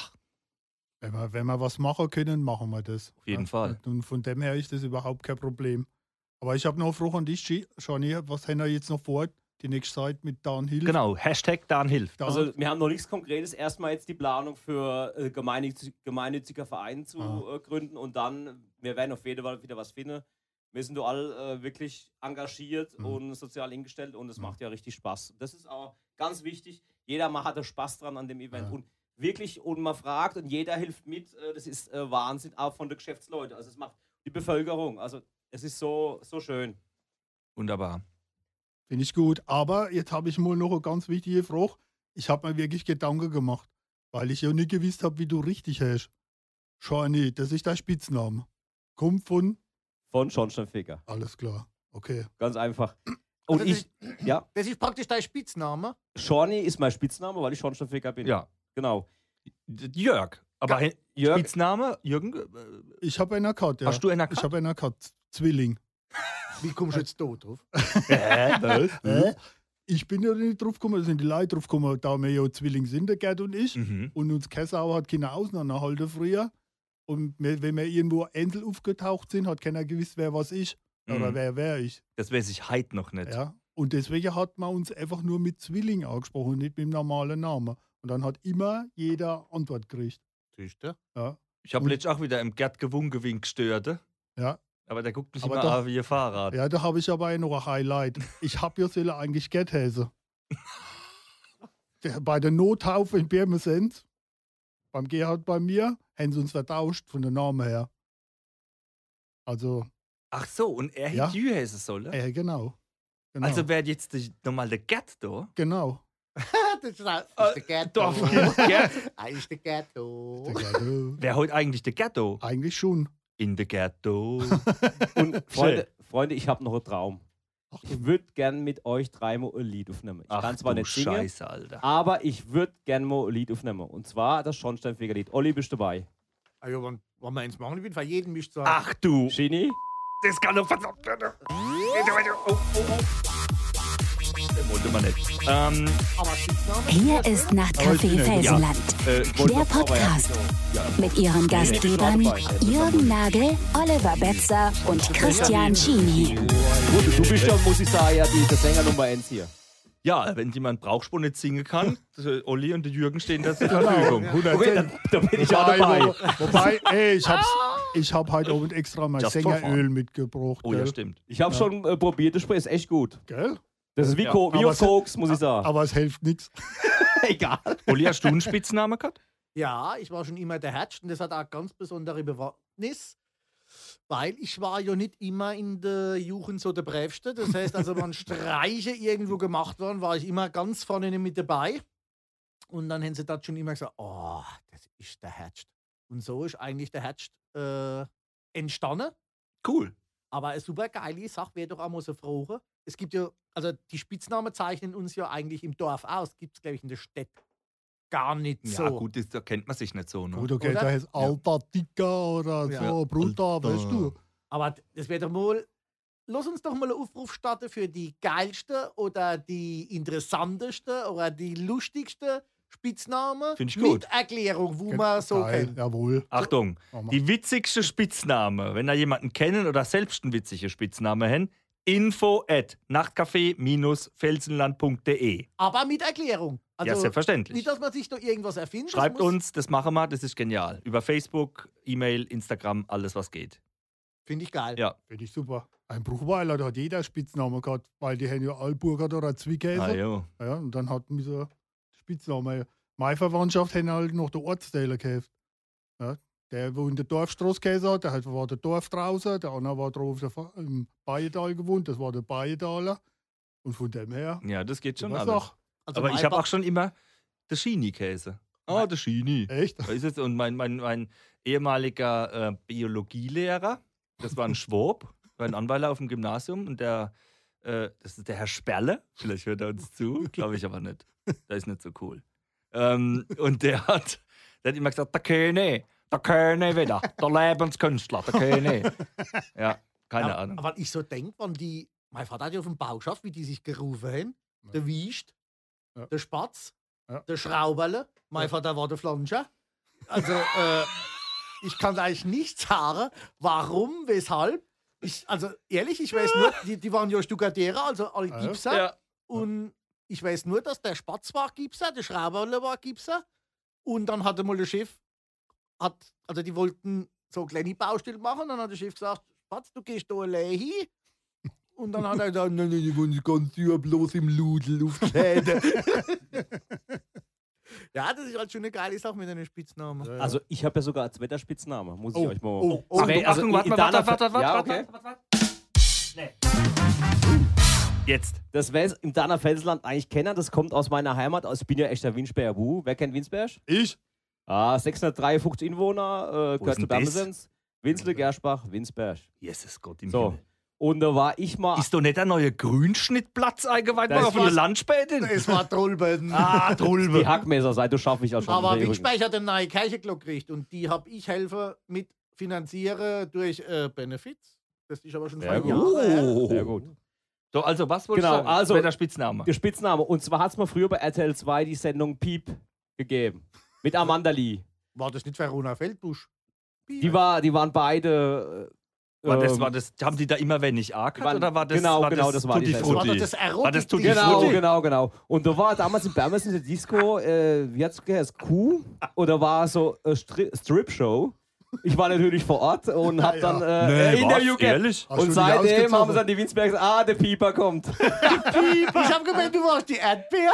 Wenn wir was machen können, machen wir das. Auf jeden Fall. Und von dem her ist das überhaupt kein Problem. Aber ich habe noch eine Frage an dich, Johnny. Was haben wir jetzt noch vor, die nächste Zeit mit Dan Hilf? genau, Hashtag Dan hilft. Also wir haben noch nichts Konkretes. Erstmal jetzt die Planung für gemeinnütziger Verein zu gründen und dann, wir werden auf jeden Fall wieder was finden. Wir sind alle wirklich engagiert und sozial eingestellt und es macht ja richtig Spaß. Das ist auch ganz wichtig. Jeder mal hatte Spaß dran an dem Event und wirklich, und man fragt und jeder hilft mit. Das ist Wahnsinn, auch von den Geschäftsleuten. Also es macht die Bevölkerung. Also es ist so schön. Wunderbar. Finde ich gut. Aber jetzt habe ich mal noch eine ganz wichtige Frage. Ich habe mir wirklich Gedanken gemacht, weil ich ja nicht gewusst habe, wie du richtig heißt. Johnny, das ist dein Spitzname. Kommt von? Von Schornsteinfeger. Alles klar. Okay. Ganz einfach. Und Also ich, ja, Das ist praktisch dein Spitzname. Schorni ist mein Spitzname, weil ich Schornsteinfeger bin. Ja. Genau. Jörg. Aber Jörg, Spitzname, Jürgen, Ich habe einen Cut, ja. hast du einen Ich habe einen Cut. Zwilling. Wie kommst du jetzt da drauf? Ich bin ja nicht drauf gekommen, da sind die Leute drauf gekommen, da wir ja Zwilling sind, der Gerd und ich. Mhm. Und uns Kessau hat keine auseinanderhalten früher. Und wenn wir irgendwo einzeln aufgetaucht sind, hat keiner gewusst, wer was ist. Oder wer ich. Das weiß ich heute noch nicht. Ja. Und deswegen hat man uns einfach nur mit Zwilling angesprochen und nicht mit dem normalen Namen. Und dann hat immer jeder Antwort gekriegt. Siehst du? Ja. Ich habe Und- letztens auch wieder im Gerd gewunken gestört. Ja. Aber der guckt mich Aber immer doch- an wie ein Fahrrad. Ja, da habe ich aber noch ein Highlight. Ich habe ja sollen eigentlich Gerd heißen. Bei der Nothaufe in Birmesens, beim Gerhard bei mir, haben sie uns vertauscht von der Namen her. Also, Ach so, und er Ja. hätte Jü heißen sollen? genau. Genau. Also wäre jetzt nochmal der Gerd da? genau. Das ist der Ghetto. Doch, Gerd. Das ist der Ghetto. Der Ghetto. Wäre heute eigentlich der Ghetto? Eigentlich schon. In der Ghetto. und Freunde, ich habe noch einen Traum. Ich würde gern mit euch dreimal ein Lied aufnehmen. Ich kann zwar du nicht singen, Scheiße, Alter. aber ich würde gern mal ein Lied aufnehmen. Und zwar das Schornsteinfeger Lied. Olli, bist du dabei? Also, wenn wir eins machen, ich für jeden mischt sagen. Ach du, Genie? das kann doch verdammt werden. Den wollte man nicht. Aber Spitzname? Hier ist Nachtcafé Felsenland. Der Podcast mit ihren Gastgebern Jürgen Nagel, Oliver Betzer und Christian Schini. Gut, du bist ja, muss ich sagen, ja, der Sänger Nummer 1 hier. Ja, wenn jemand Brauchspur nicht singen kann, der Olli und der Jürgen stehen da zur Verfügung. Okay, da bin ich auch dabei. Wobei, ey, ich hab heute Abend extra mal Just for Sängeröl fun. mitgebracht. Oh gell? ja, stimmt. Ich habe schon probiert, das Spray ist echt gut. Gell? Das ist wie, Ja. wie Aber auf es- Koks, muss ich sagen. Aber es hilft nichts. Egal. Olli, hast du einen Spitznamen gehabt? Ja, ich war schon immer der Herz und das hat auch ganz besondere Bewandtnis, weil ich war ja nicht immer in der Jugend so der Brävste. Das heißt, also wenn Streiche irgendwo gemacht waren, war ich immer ganz vorne mit dabei. Und dann haben sie das schon immer gesagt, oh, das ist der Herz. Und so ist eigentlich der Herbst entstanden. Cool. Aber eine super geile Sache wäre doch auch mal so fragen. Es gibt ja, also die Spitznamen zeichnen uns ja eigentlich im Dorf aus. Gibt es, glaube ich, in der Stadt gar nicht so. Ja, gut, da kennt man sich nicht so. Ne? Oder geht Oder? da jetzt alter Dicker oder Ja. so, Bruder, weißt du? Aber das wäre doch mal. Lass uns doch mal einen Aufruf starten für die geilsten oder die interessantesten oder die lustigsten Spitznamen. Find ich gut. Mit Erklärung, wo man so Geil, kennt. jawohl. Achtung, Mach mal. die witzigste Spitzname, wenn da jemanden kennen oder selbst einen witzigen Spitzname haben, info@nachtcafé-felsenland.de. Aber mit Erklärung. Also Ja, selbstverständlich. nicht, dass man sich da irgendwas erfindet. das Schreibt muss- uns, das machen wir, das ist genial. Über Facebook, E-Mail, Instagram, alles was geht. Finde ich geil. Ja. Finde ich super. Ein Bruchweiler, da hat jeder Spitznamen gehabt, weil die haben ja Allburger oder Zwickkäse. Ah, jo. Ja, und dann hatten wir so Spitznamen. Meine Verwandtschaft haben halt noch den Ortsteiler gekauft. Ja, der, wo in der Dorfstraße gegessen hat, war der Dorf draußen, der andere war drauf im Bayetal gewohnt, das war der Bayetaler. Und von dem her, Ja, das geht schon was alles. auch. Also Aber ich mein habe Ba- auch schon immer den Schini-Käse. Ah, der Schini. Echt? Da ist es. Und mein ehemaliger Biologielehrer, das war ein Schwab, war ein Anweiler auf dem Gymnasium und das ist der Herr Sperle, vielleicht hört er uns zu, glaube ich aber nicht. Der ist nicht so cool. Und der hat immer gesagt, der König wieder, der Lebenskünstler, der König. Ja, keine Ja, Ahnung. Aber ich so denke, mein Vater hat ja auf dem Bau geschafft, wie die sich gerufen haben. Der Wiest, Ja. der Spatz, Ja. der Schrauberle. Mein Vater war der Flanscher. Also, ich kann eigentlich nicht sagen, warum, weshalb. Also, ehrlich, ich weiß nur, die waren ja Stuckaderer, also alle Ja. Gipser. Ja. Und ich weiß nur, dass der Spatz war Gipser, der Schrauberle war Gipser. Und dann hatte mal der Chef, also die wollten so kleine Baustelle machen. Dann hat der Chef gesagt, Spatz, du gehst da allein hin. Und dann hat er gesagt, nein, ich will nicht ganz sicher bloß im Ludel aufkleiden. Ja, das ist halt schon eine geile Sache mit einem Spitznamen. Also ich habe ja sogar als Wetterspitzname, muss ich Oh, euch mal... oh, oh. Achtung, Also Achtung, warte in mal, deiner warte. Ja, okay. Nee. Jetzt. Das wäre im Dahner Felsenland eigentlich kennen, das kommt aus meiner Heimat, ich bin ja echter Winsberger Bu. Wer kennt Winsberg? Ich? 653 Einwohner, Wo gehört ist zu denn das? Bermesens. Winsle, Gerspach, Winsberg. Jesus Gott im So. Himmel. Und da war ich mal... Ist doch nicht der neue Grünschnittplatz eingeweiht Das worden von der ist- Landspätin? Es war Trollböden. Ah, Drulbe. Die Hackmesser seid, du schaffe ich auch schon. Aber Übrigens. Winsberg hat eine neue Kirchenglock gekriegt und die habe ich helfen mit finanzieren durch Benefits. Das ist aber schon Sehr 2 gut. Jahre her. Sehr gut. So, also was wolltest Genau, du sagen? also- Das wäre der Spitzname. Der Spitzname. Und zwar hat es mal früher bei RTL 2 die Sendung Piep gegeben. Mit Amanda Lee. War das nicht Verona Feldbusch? Die waren beide... War das, haben die da immer, wenn ich A gehabt, oder war das, genau, war genau, das das war die Tutti Sendung. Das war Frutti? doch das Erotik. War das Tutti Genau, Frutti? genau. Und da war damals in Bermesens in der Disco, wie hat's geheißen, Q? Oder war so eine Strip-Show. Ich war natürlich vor Ort und hab dann Nee, Interview was? gehabt. Ehrlich? Hast du Und die seitdem ausgezogen? haben sie dann die Winsbergs, der Pieper kommt. Ich habe gemeint, du warst die Erdbeer.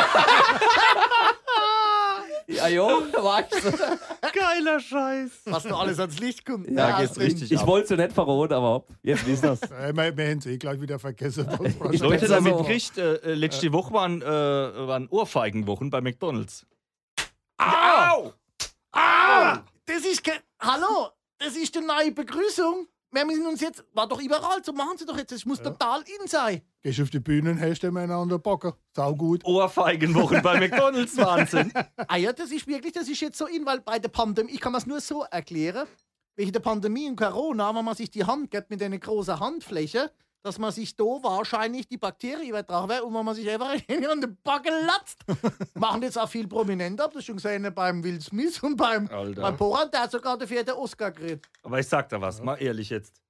Ja, jo, da war ich so. Geiler Scheiß. Was da alles ans Licht kommt. Da geht's drin. richtig Ich ab. wollte es nicht verraten, aber hopp, jetzt wissen wir's. Wir haben es gleich wieder vergessen. Leute, das damit so. kriegt, letzte Woche waren Ohrfeigenwochen bei McDonalds. Au! Das ist Hallo, das ist die neue Begrüßung. Wir müssen uns jetzt, war doch überall, so machen sie doch jetzt, es muss total in sein. Gehst auf die Bühne und hast den Männer an der Backe. Sau gut. Ohrfeigenwochen bei McDonalds, Wahnsinn. Ah ja, das ist jetzt so in, weil bei der Pandemie, ich kann es nur so erklären, wegen der Pandemie und Corona, wenn man sich die Hand gibt mit einer großen Handfläche, dass man sich da wahrscheinlich die Bakterien übertragen wird und wenn man sich einfach an den Backe latzt. Machen jetzt auch viel Prominenter, das schon gesehen beim Will Smith und beim Alter. Poran, der hat sogar dafür den Oscar gekriegt. Aber ich sag da was, mal ehrlich jetzt.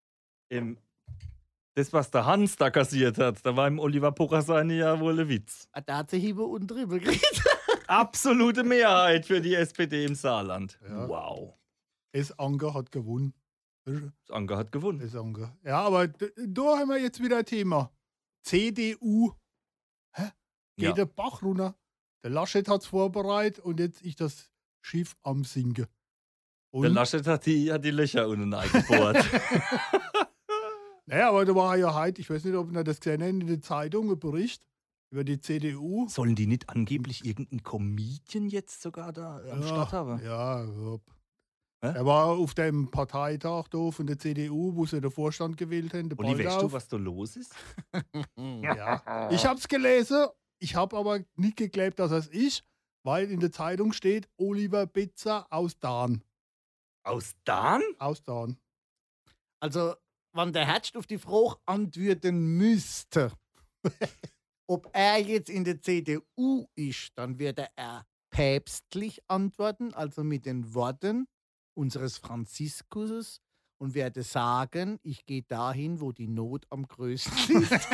Das, was der Hans da kassiert hat, da war im Oliver Pocher seine ja wohl ein Witz. Der hat sich Hiebe und drüber gekriegt. Absolute Mehrheit für die SPD im Saarland. Ja. Wow. S. Anker hat gewonnen. Das Anker hat gewonnen. S. Anker. Ja, aber da haben wir jetzt wieder ein Thema. CDU. Hä? Geht Ja. der Bach runter. Der Laschet hat es vorbereitet und jetzt ist das Schiff am Sinken. Und, Der Laschet hat die Löcher unten eingebohrt. naja, aber da war ja heute, ich weiß nicht, ob ihr das gesehen habt, in der Zeitung ein Bericht über die CDU. Sollen die nicht angeblich irgendeinen Comedian jetzt sogar da am Start haben? Ja, Er war auf dem Parteitag da von der CDU, wo sie den Vorstand gewählt haben. Uli, weißt du, was da los ist? Ja. Ich habe es gelesen, ich habe aber nicht geglaubt, dass es ist, weil in der Zeitung steht Oliver Bitzer aus Dahn. Aus Dahn? Aus Dahn. Also, wenn der Herbst auf die Frage antworten müsste, ob er jetzt in der CDU ist, dann würde er päpstlich antworten, also mit den Worten unseres Franziskus, und werde sagen, ich gehe dahin, wo die Not am größten ist.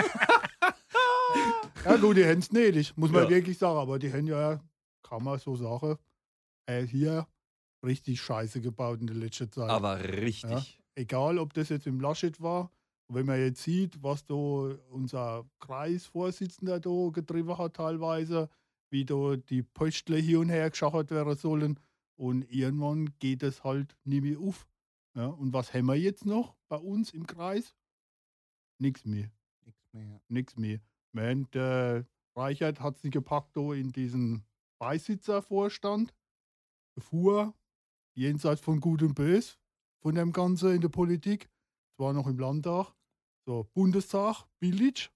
Ja gut, die haben es nötig, muss man Ja. wirklich sagen. Aber die haben ja, kann man so sagen, hier richtig Scheiße gebaut in der letzten Zeit. Aber richtig. Ja. Egal, ob das jetzt im Laschet war, wenn man jetzt sieht, was da unser Kreisvorsitzender da getrieben hat teilweise, wie da die Postle hier und her geschachert werden sollen, und irgendwann geht es halt nie mehr auf. Ja, und was haben wir jetzt noch bei uns im Kreis? Nichts mehr. Nichts mehr. Nichts mehr. Der Reichert hat sich gepackt da in diesen Beisitzervorstand, fuhr jenseits von Gut und Bös von dem Ganzen in der Politik. Es war noch im Landtag. So, Bundestag, Billig.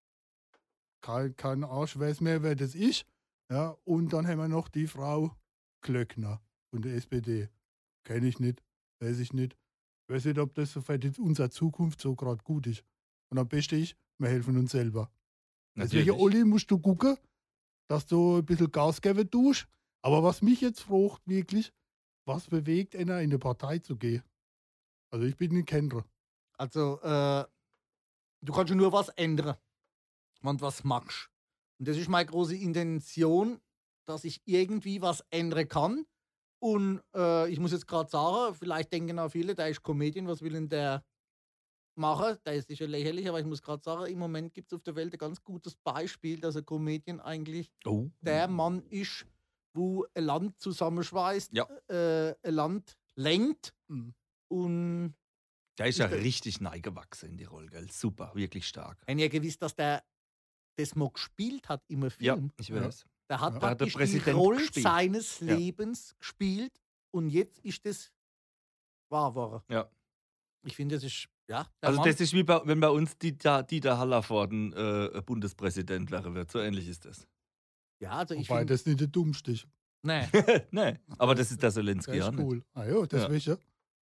Kein Arsch weiß mehr, wer das ist. Ja, und dann haben wir noch die Frau Klöckner von der SPD. Kenne ich nicht, weiß ich nicht. Weiß nicht, ob das so für unsere Zukunft so gerade gut ist. Und am besten ist, wir helfen uns selber. Deswegen, Olli, musst du gucken, dass du ein bisschen Gas geben tust. Aber was mich jetzt fragt, wirklich, was bewegt einer in die Partei zu gehen? Also ich bin ein Kenner. Also, du kannst ja nur was ändern, wenn du was magst. Und das ist meine große Intention, dass ich irgendwie was ändern kann. Und ich muss jetzt gerade sagen, vielleicht denken auch viele, der ist Comedian, was will denn der machen? Der ist sicher lächerlich, aber ich muss gerade sagen, im Moment gibt es auf der Welt ein ganz gutes Beispiel, dass ein Comedian eigentlich der Mann ist, wo ein Land zusammenschweißt, Ja. ein Land lenkt. Mhm. Und Der ist ja richtig neigewachsen in die Rolle, gell? Super, wirklich stark. wenn ihr gewusst, dass der das mal gespielt hat im Ja, Film. ich weiß. Der hat Ja. praktisch Hat der die Präsident Rolle gespielt. seines Ja. Lebens gespielt und jetzt ist das wahr geworden. Ja. Ich finde, das ist, ja, der Also Mann, das ist wie wenn bei uns Dieter Hallervorden Bundespräsident wäre wird. So ähnlich ist das. ja, also ich Wobei finde, das nicht der dummste ist. nee, Nee, aber das ist der Zelensky. Der ja ist nicht. cool. Ah ja, das Ja. ja.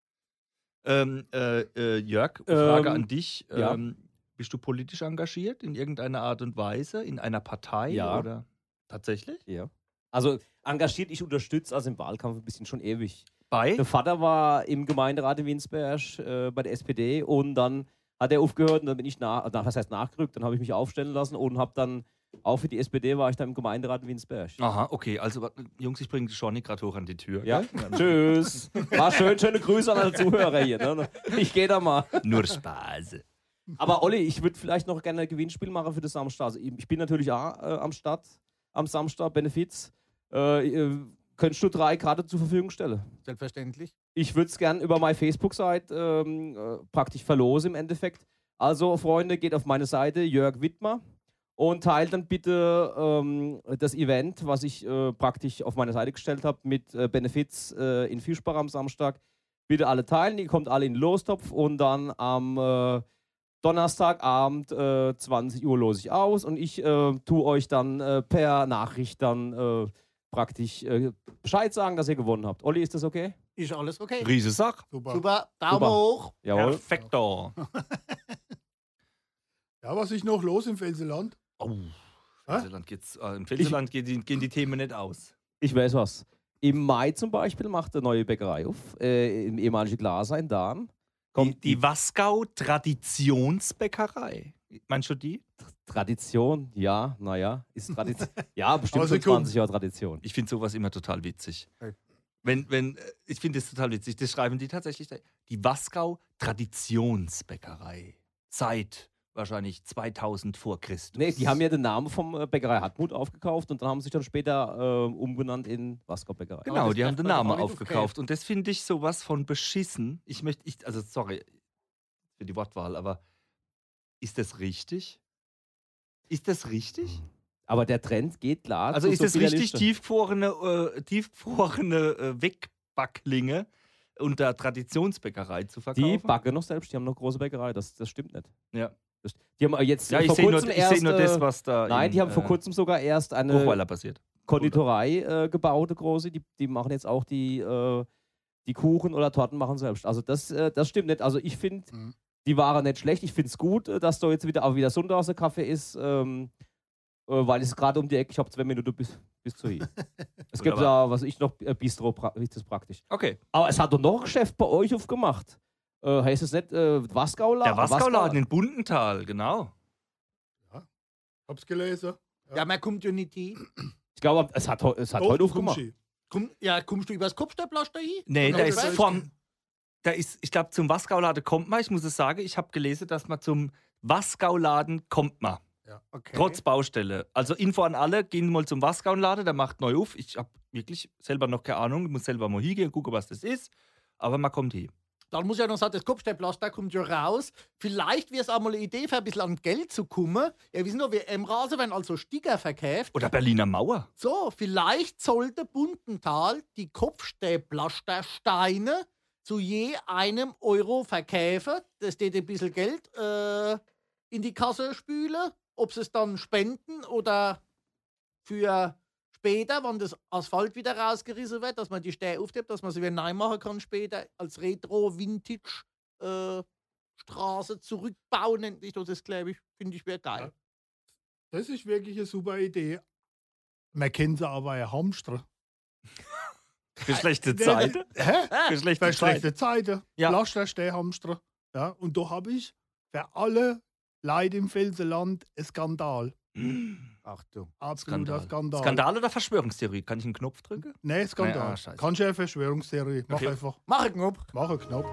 Jörg, Frage an dich. ja. Bist du politisch engagiert in irgendeiner Art und Weise? In einer Partei? Ja. Oder? Tatsächlich? Ja. Also engagiert, ich unterstütze also im Wahlkampf ein bisschen schon ewig. Bei? Der Vater war im Gemeinderat in Winsberg bei der SPD und dann hat er aufgehört und dann bin ich was heißt nachgerückt, dann habe ich mich aufstellen lassen und habe dann auch für die SPD war ich dann im Gemeinderat in Winsberg. Aha, okay. Also, Jungs, ich bringe die Johnny gerade hoch an die Tür. Ja, gell? tschüss. War schön, schöne Grüße an alle Zuhörer hier. Ne? Ich gehe da mal. Nur Spaß. Aber Olli, ich würde vielleicht noch gerne ein Gewinnspiel machen für das Samstag. Also ich bin natürlich auch am Samstag, Benefiz. Könntest du 3 Karten zur Verfügung stellen? selbstverständlich. Ich würde es gerne über meine Facebook-Seite praktisch verlosen im Endeffekt. Also, Freunde, geht auf meine Seite, Jörg Wittmer, und teilt dann bitte das Event, was ich praktisch auf meine Seite gestellt habe, mit Benefiz in Fischbach am Samstag. Bitte alle teilen, ihr kommt alle in den Lostopf und dann am Donnerstagabend 20 Uhr lose ich aus und ich tue euch dann per Nachricht dann praktisch Bescheid sagen, dass ihr gewonnen habt. Olli, ist das okay? Ist alles okay. Riese Sache. Super. Super, Daumen Super. hoch. Jawohl. Perfekto. Ja, was ist noch los im Felsenland? Oh, im Felsenland gehen die Themen nicht aus. Ich weiß was. Im Mai zum Beispiel macht eine neue Bäckerei auf, im ehemaligen Glaser in Dahn. Die Wasgau Traditionsbäckerei. Meinst du die? Tradition, ja, naja, ist Tradition. Ja, bestimmt Aber sie schon 20 Jahre Tradition. Ich finde sowas immer total witzig. Hey. Ich finde das total witzig. Das schreiben die tatsächlich. Die Wasgau Traditionsbäckerei. Seit wahrscheinlich 2000 vor Christus. Nee, die haben ja den Namen vom Bäckerei Hartmut aufgekauft und dann haben sie sich dann später umbenannt in Wasgau Bäckerei. Genau, das die haben merkt den man doch Namen auch nicht aufgekauft. Und das finde ich sowas von beschissen. Also sorry für die Wortwahl, aber ist das richtig? Ist das richtig? Aber der Trend geht klar. Also zu ist so das richtig Filialisten. tiefgefrorene Wegbacklinge unter Traditionsbäckerei zu verkaufen. Die backen noch selbst, die haben noch große Bäckerei, das stimmt nicht. Ja. Die haben jetzt Ja, ich vor sehe kurzem nur das, was da Nein, die haben vor kurzem sogar erst eine Hochweiler passiert. Konditorei gebaut, eine große. Die machen jetzt auch die Kuchen oder Torten machen selbst. Also das stimmt nicht. Also ich finde die Ware nicht schlecht. Ich finde es gut, dass da jetzt wieder Sonntags Kaffee ist, weil es gerade um die Ecke, ich habe 2 Minuten bis zu hier. Es gibt da, was ich noch, Bistro, ist das praktisch. Okay. Aber es hat doch noch ein Geschäft bei euch aufgemacht. Heißt es nicht Wasgauladen? Der Wasgauladen in Bundental, genau. Hab's gelesen. Ja, man kommt ja nicht hin. Ich glaube, es hat heute aufgemacht. Kommst du übers Kopfsteinpflaster hin? Nee, Genau, der das ist weiß vom. Da ist, ich glaube, zum Wasgauladen kommt man. Ich muss es sagen, ich habe gelesen, dass man zum Wasgauladen kommt man. Okay. Trotz Baustelle. Also Info an alle, gehen mal zum Wasgauladen, der macht neu auf. Ich habe wirklich selber noch keine Ahnung, ich muss selber mal hingehen und gucken, was das ist. Aber man kommt hin. Dann muss ja noch sagen, das Kopfsteinpflaster kommt ja raus. Vielleicht wäre es auch mal eine Idee, für ein bisschen an Geld zu kommen. Ja, wir sind doch wie Emrase, wenn also Sticker verkauft. Oder Berliner Mauer. So, vielleicht sollte Bundental die Kopfsteinpflastersteine zu je einem Euro verkaufen. Das steht ein bisschen Geld in die Kasse spülen. Ob sie es dann spenden oder für später, wenn das Asphalt wieder rausgerissen wird, dass man die Steine auftippt, dass man sie wieder neu machen kann später als Retro-Vintage-Straße zurückbauen, nennt sich das, glaube ich. Finde ich, wäre geil. Das ist wirklich eine super Idee. Man kennt sie aber ja Hamster. Für schlechte Zeiten. Für schlechte Bei Zeiten. schlechten Zeiten. Ja. Pflastersteinhamster. Ja, und da habe ich für alle Leute im Felsenland ein Skandal. Achtung. Absoluter Skandal. Skandal oder Verschwörungstheorie? Kann ich einen Knopf drücken? Nee, Skandal. Nee, scheiße. Kannst du ja eine Verschwörungstheorie. Mach Okay. einfach. Mach einen Knopf. Mach einen Knopf.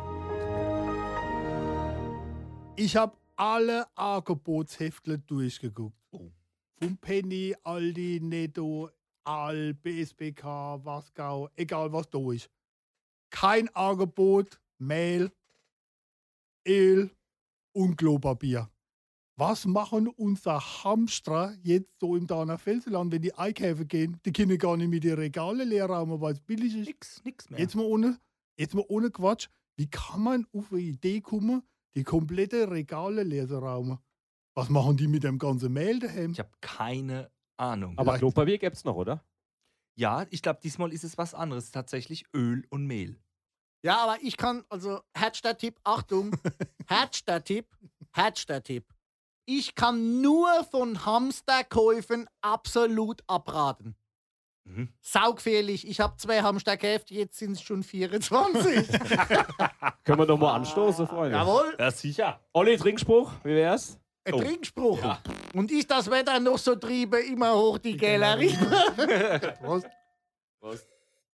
Ich habe alle Angebotsheftle durchgeguckt. Oh. Vom Penny, Aldi, Netto, Al, BSBK, Wasgau, egal was da ist. Kein Angebot, Mehl, Öl und Klopapier. Was machen unser Hamster jetzt so im Dahner Felsenland, wenn die einkaufen gehen? Die können gar nicht mit den Regalen leer räumen, weil es billig ist. Nix mehr. Jetzt mal ohne Quatsch. Wie kann man auf eine Idee kommen, die komplette Regale leer zu räumen? Was machen die mit dem ganzen Mehl daheim? Ich habe keine Ahnung. Aber Vielleicht- Klopapier gibt's noch, oder? Ja, ich glaube, diesmal ist es was anderes. Tatsächlich Öl und Mehl. Ja, aber ich kann, also, Herzster-Tipp, Achtung, Herzster-Tipp. Ich kann nur von Hamsterkäufen absolut abraten. Mhm. Saugefährlich. Ich habe 2 Hamster gekauft, jetzt sind es schon 24. Können wir noch mal anstoßen, Freunde? Jawohl, Ja, sicher. Olli, Trinkspruch, wie wär's? ein Oh. Trinkspruch. Und ist das Wetter noch so triebe, immer hoch die Galerie. Prost. Prost.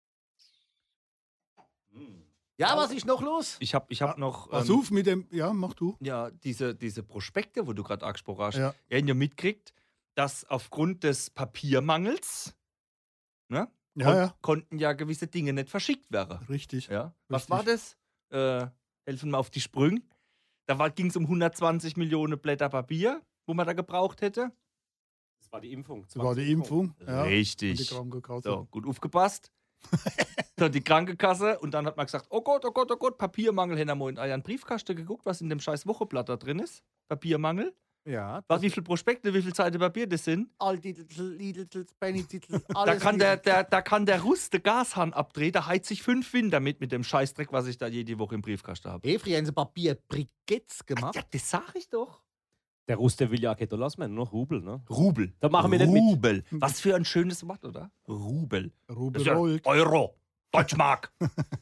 Ja, was ist noch los? Ich hab noch Pass auf mit dem. Ja, mach du. ja, diese Prospekte, wo du gerade angesprochen hast, Ja. ja mitgekriegt, dass aufgrund des Papiermangels Ja. konnten ja gewisse Dinge nicht verschickt werden. Richtig. Ja. Was Richtig. war das? Helfen wir auf die Sprünge. Da ging es um 120 Millionen Blätter Papier, wo man da gebraucht hätte. Das war die Impfung. Das war die Impfung. Ja. Und die Richtig. Krankenkasse. So, gut aufgepasst. Dann die Krankenkasse und dann hat man gesagt, oh Gott, Papiermangel. Hätten wir mal in euren Briefkasten geguckt, was in dem scheiß Wocheblatt da drin ist. Papiermangel. Ja. Was, wie viele Prospekte, wie viele Seiten Papier das sind? Altitels, Lidls, Bennytitels, Da alles. kann der Russ den Gashahn abdrehen, da heizt sich 5 Winter mit dem Scheißdreck, was ich da jede Woche im Briefkasten habe. Früher haben sie Papierbriketts gemacht. Ja, das sag ich doch. Der Russ, der will ja keine Dollars mehr, nur noch Rubel, ne? Rubel. Da machen wir nicht mit. Rubel. Was für ein schönes Wort, oder? Rubel. Rubel Das ist ja rollt. Euro. Deutschmark.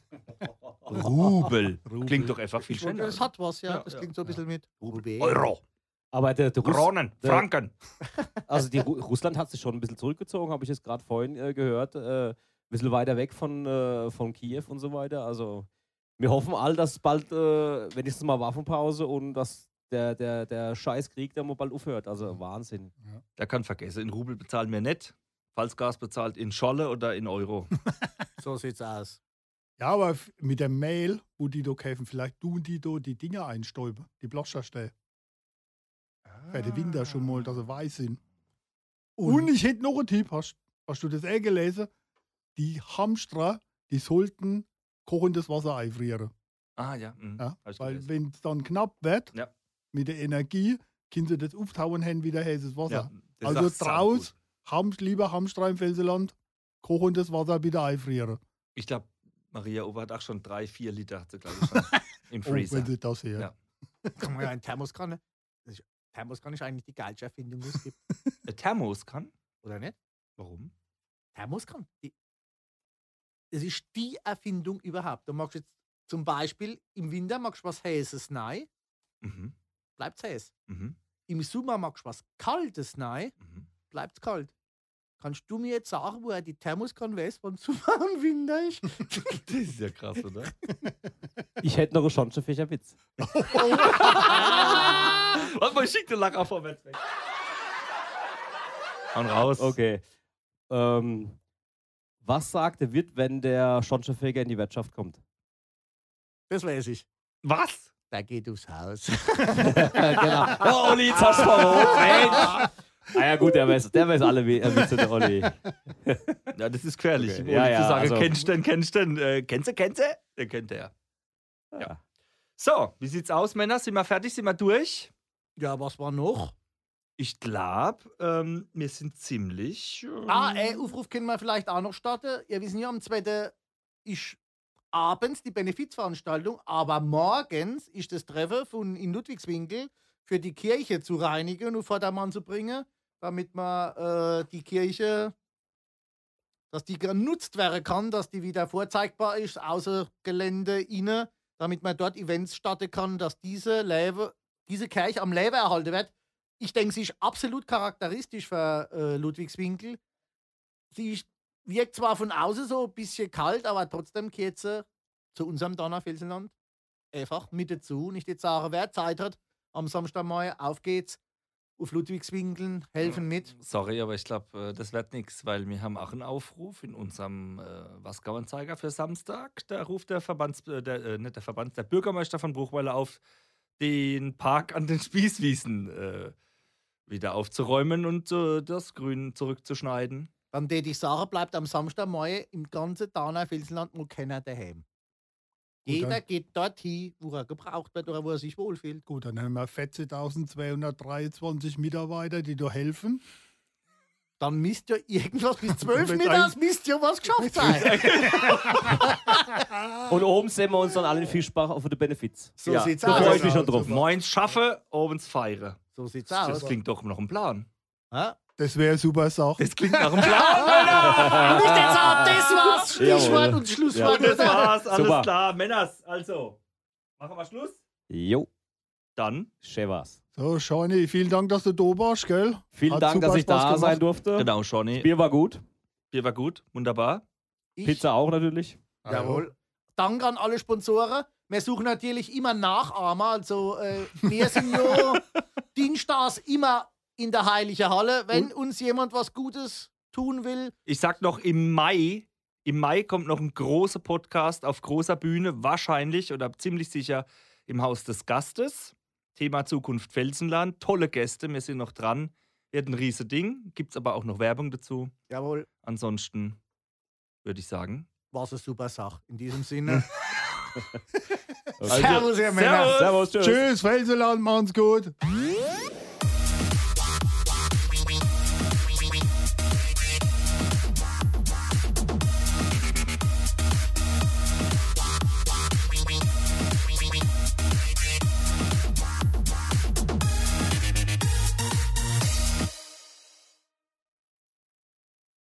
Rubel. Klingt doch einfach viel Ich wollte, schöner. das hat was, ja. Ja, Das ja, klingt so ein bisschen mit Rubel. Euro. Aber der Russ, Kronen. Franken. also Russland hat sich schon ein bisschen zurückgezogen, habe ich jetzt gerade vorhin gehört. Ein bisschen weiter weg von Kiew und so weiter. Also wir hoffen all, dass bald wenigstens mal Waffenpause und dass der Scheißkrieg dann mal bald aufhört. Also Wahnsinn. Der kann vergessen. In Rubel bezahlen wir nicht. Falsgas bezahlt in Scholle oder in Euro. So sieht's aus. Ja, aber mit dem Mail, wo die da kaufen, vielleicht tun die da die Dinger einstäuben, die Plastiksteine. Für den Winter schon mal, dass sie weiß sind. Und ich hätte noch einen Tipp, hast du das gelesen? Die Hamster, die sollten kochendes Wasser einfrieren. Ah, ja. Ja? Hab ich Weil gelesen. wenn es dann knapp wird, Ja. mit der Energie, können sie das auftauen, haben wieder heißes Wasser. Ja, das Also sagst du draus, saugut. lieber Hamster im Felsenland, kochendes Wasser wieder einfrieren. Ich glaube, Maria Ober hat auch schon 3-4 Liter, hat sie, glaube ich, schon im Oh, wenn Freezer. sie das her. Ja. Kann man ja eine Thermoskanne. Thermoskanne ist eigentlich die geilste Erfindung, die es gibt. Eine Thermoskanne? Oder nicht? Warum? Thermoskanne. Das ist die Erfindung überhaupt. Du magst jetzt zum Beispiel im Winter magst du was Heißes rein, Mhm. bleibt heiß. Mhm. Im Sommer magst du was Kaltes rein, Mhm. bleibt kalt. Kannst du mir jetzt sagen, woher die Thermoskanne weiß, wann Sommer und Winter ist? Das ist ja krass, oder? Ich hätte noch einen Schornsteinfeger-Witz. Warte mal, ich schick den Lacher vorwärts weg. Und raus. Okay. Was sagt der Wirt, wenn der Schornsteinfeger in die Wirtschaft kommt? Das weiß ich. Was? Der geht aufs Haus. Genau. Oh, Olli, jetzt hast du verrot. Mensch. Ah ja gut, der weiß alle Witze, der Olli. Ja, das ist gefährlich. Okay. Ohne Ja, ja, zu sagen, also- kennst du den? Kennst du? Den kennt er. Ja. So, wie sieht's aus, Männer? Sind wir fertig? Sind wir durch? Ja, was war noch? Ich glaube, wir sind ziemlich. Aufruf können wir vielleicht auch noch starten. Ja, wir sind ja am 2. ist abends die Benefizveranstaltung, aber morgens ist das Treffen in Ludwigswinkel für die Kirche zu reinigen und vor der Mann zu bringen, damit man die Kirche, dass die genutzt werden kann, dass die wieder vorzeigbar ist, außer Gelände, innen, damit man dort Events starten kann, dass diese Kirche am Leben erhalten wird. Ich denke, sie ist absolut charakteristisch für Ludwigswinkel. Sie wirkt zwar von außen so ein bisschen kalt, aber trotzdem gehört sie zu unserem Donaufelsenland einfach mit dazu. Nicht jetzt sagen, wer Zeit hat, am Samstagmorgen, auf geht's, auf Ludwigswinkel, helfen mit. Sorry, aber ich glaube, das wird nichts, weil wir haben auch einen Aufruf in unserem Wasgauanzeiger für Samstag. Da ruft der der Bürgermeister von Bruchweiler auf, den Park an den Spießwiesen wieder aufzuräumen und das Grün zurückzuschneiden. Dann würde ich sagen, bleibt am Samstagmorgen im ganzen Donaufelsenland nur keiner daheim. Jeder geht dorthin, wo er gebraucht wird oder wo er sich wohlfühlt. Gut, dann haben wir 14.223 Mitarbeiter, die da helfen. Dann müsst ihr irgendwas bis 12 Wenn's mittags, müsst ihr was geschafft sein. Und oben sehen wir uns dann alle in Fischbach auf den Benefiz. So Ja, sieht's Da aus. freue ich mich schon drauf. Moins schaffe, abends feiere. So sieht's Das aus. klingt doch nach einem Plan. Ja? Das wäre eine super Sache. Das klingt nach einem Plan. Nicht jetzt ab, das war's. Stichwort Jawohl. und Schlusswort. Das war's, alles Super. klar. Männers, also, machen wir Schluss? Jo, Dann. schön war's. So, Shawnee, vielen Dank, dass du da warst, gell? Vielen Hat Dank, super dass ich Spaß da gemacht. sein durfte. Genau, Johnny. Bier war gut. Bier war gut, wunderbar. Pizza auch natürlich. Jawohl. Danke an alle Sponsoren. Wir suchen natürlich immer Nachahmer. Also, wir sind ja Dienstags immer in der Heiligen Halle. Wenn uns jemand was Gutes tun will, Ich sag noch, im Mai kommt noch ein großer Podcast auf großer Bühne, wahrscheinlich oder ziemlich sicher im Haus des Gastes. Thema Zukunft Felsenland. Tolle Gäste, wir sind noch dran. Wird ein riese Ding. Gibt's aber auch noch Werbung dazu. jawohl, Ansonsten würde ich sagen. war's eine super Sache. In diesem Sinne. Also, Servus, ihr Männer. Servus, tschüss. Tschüss, Felsenland, machen's gut.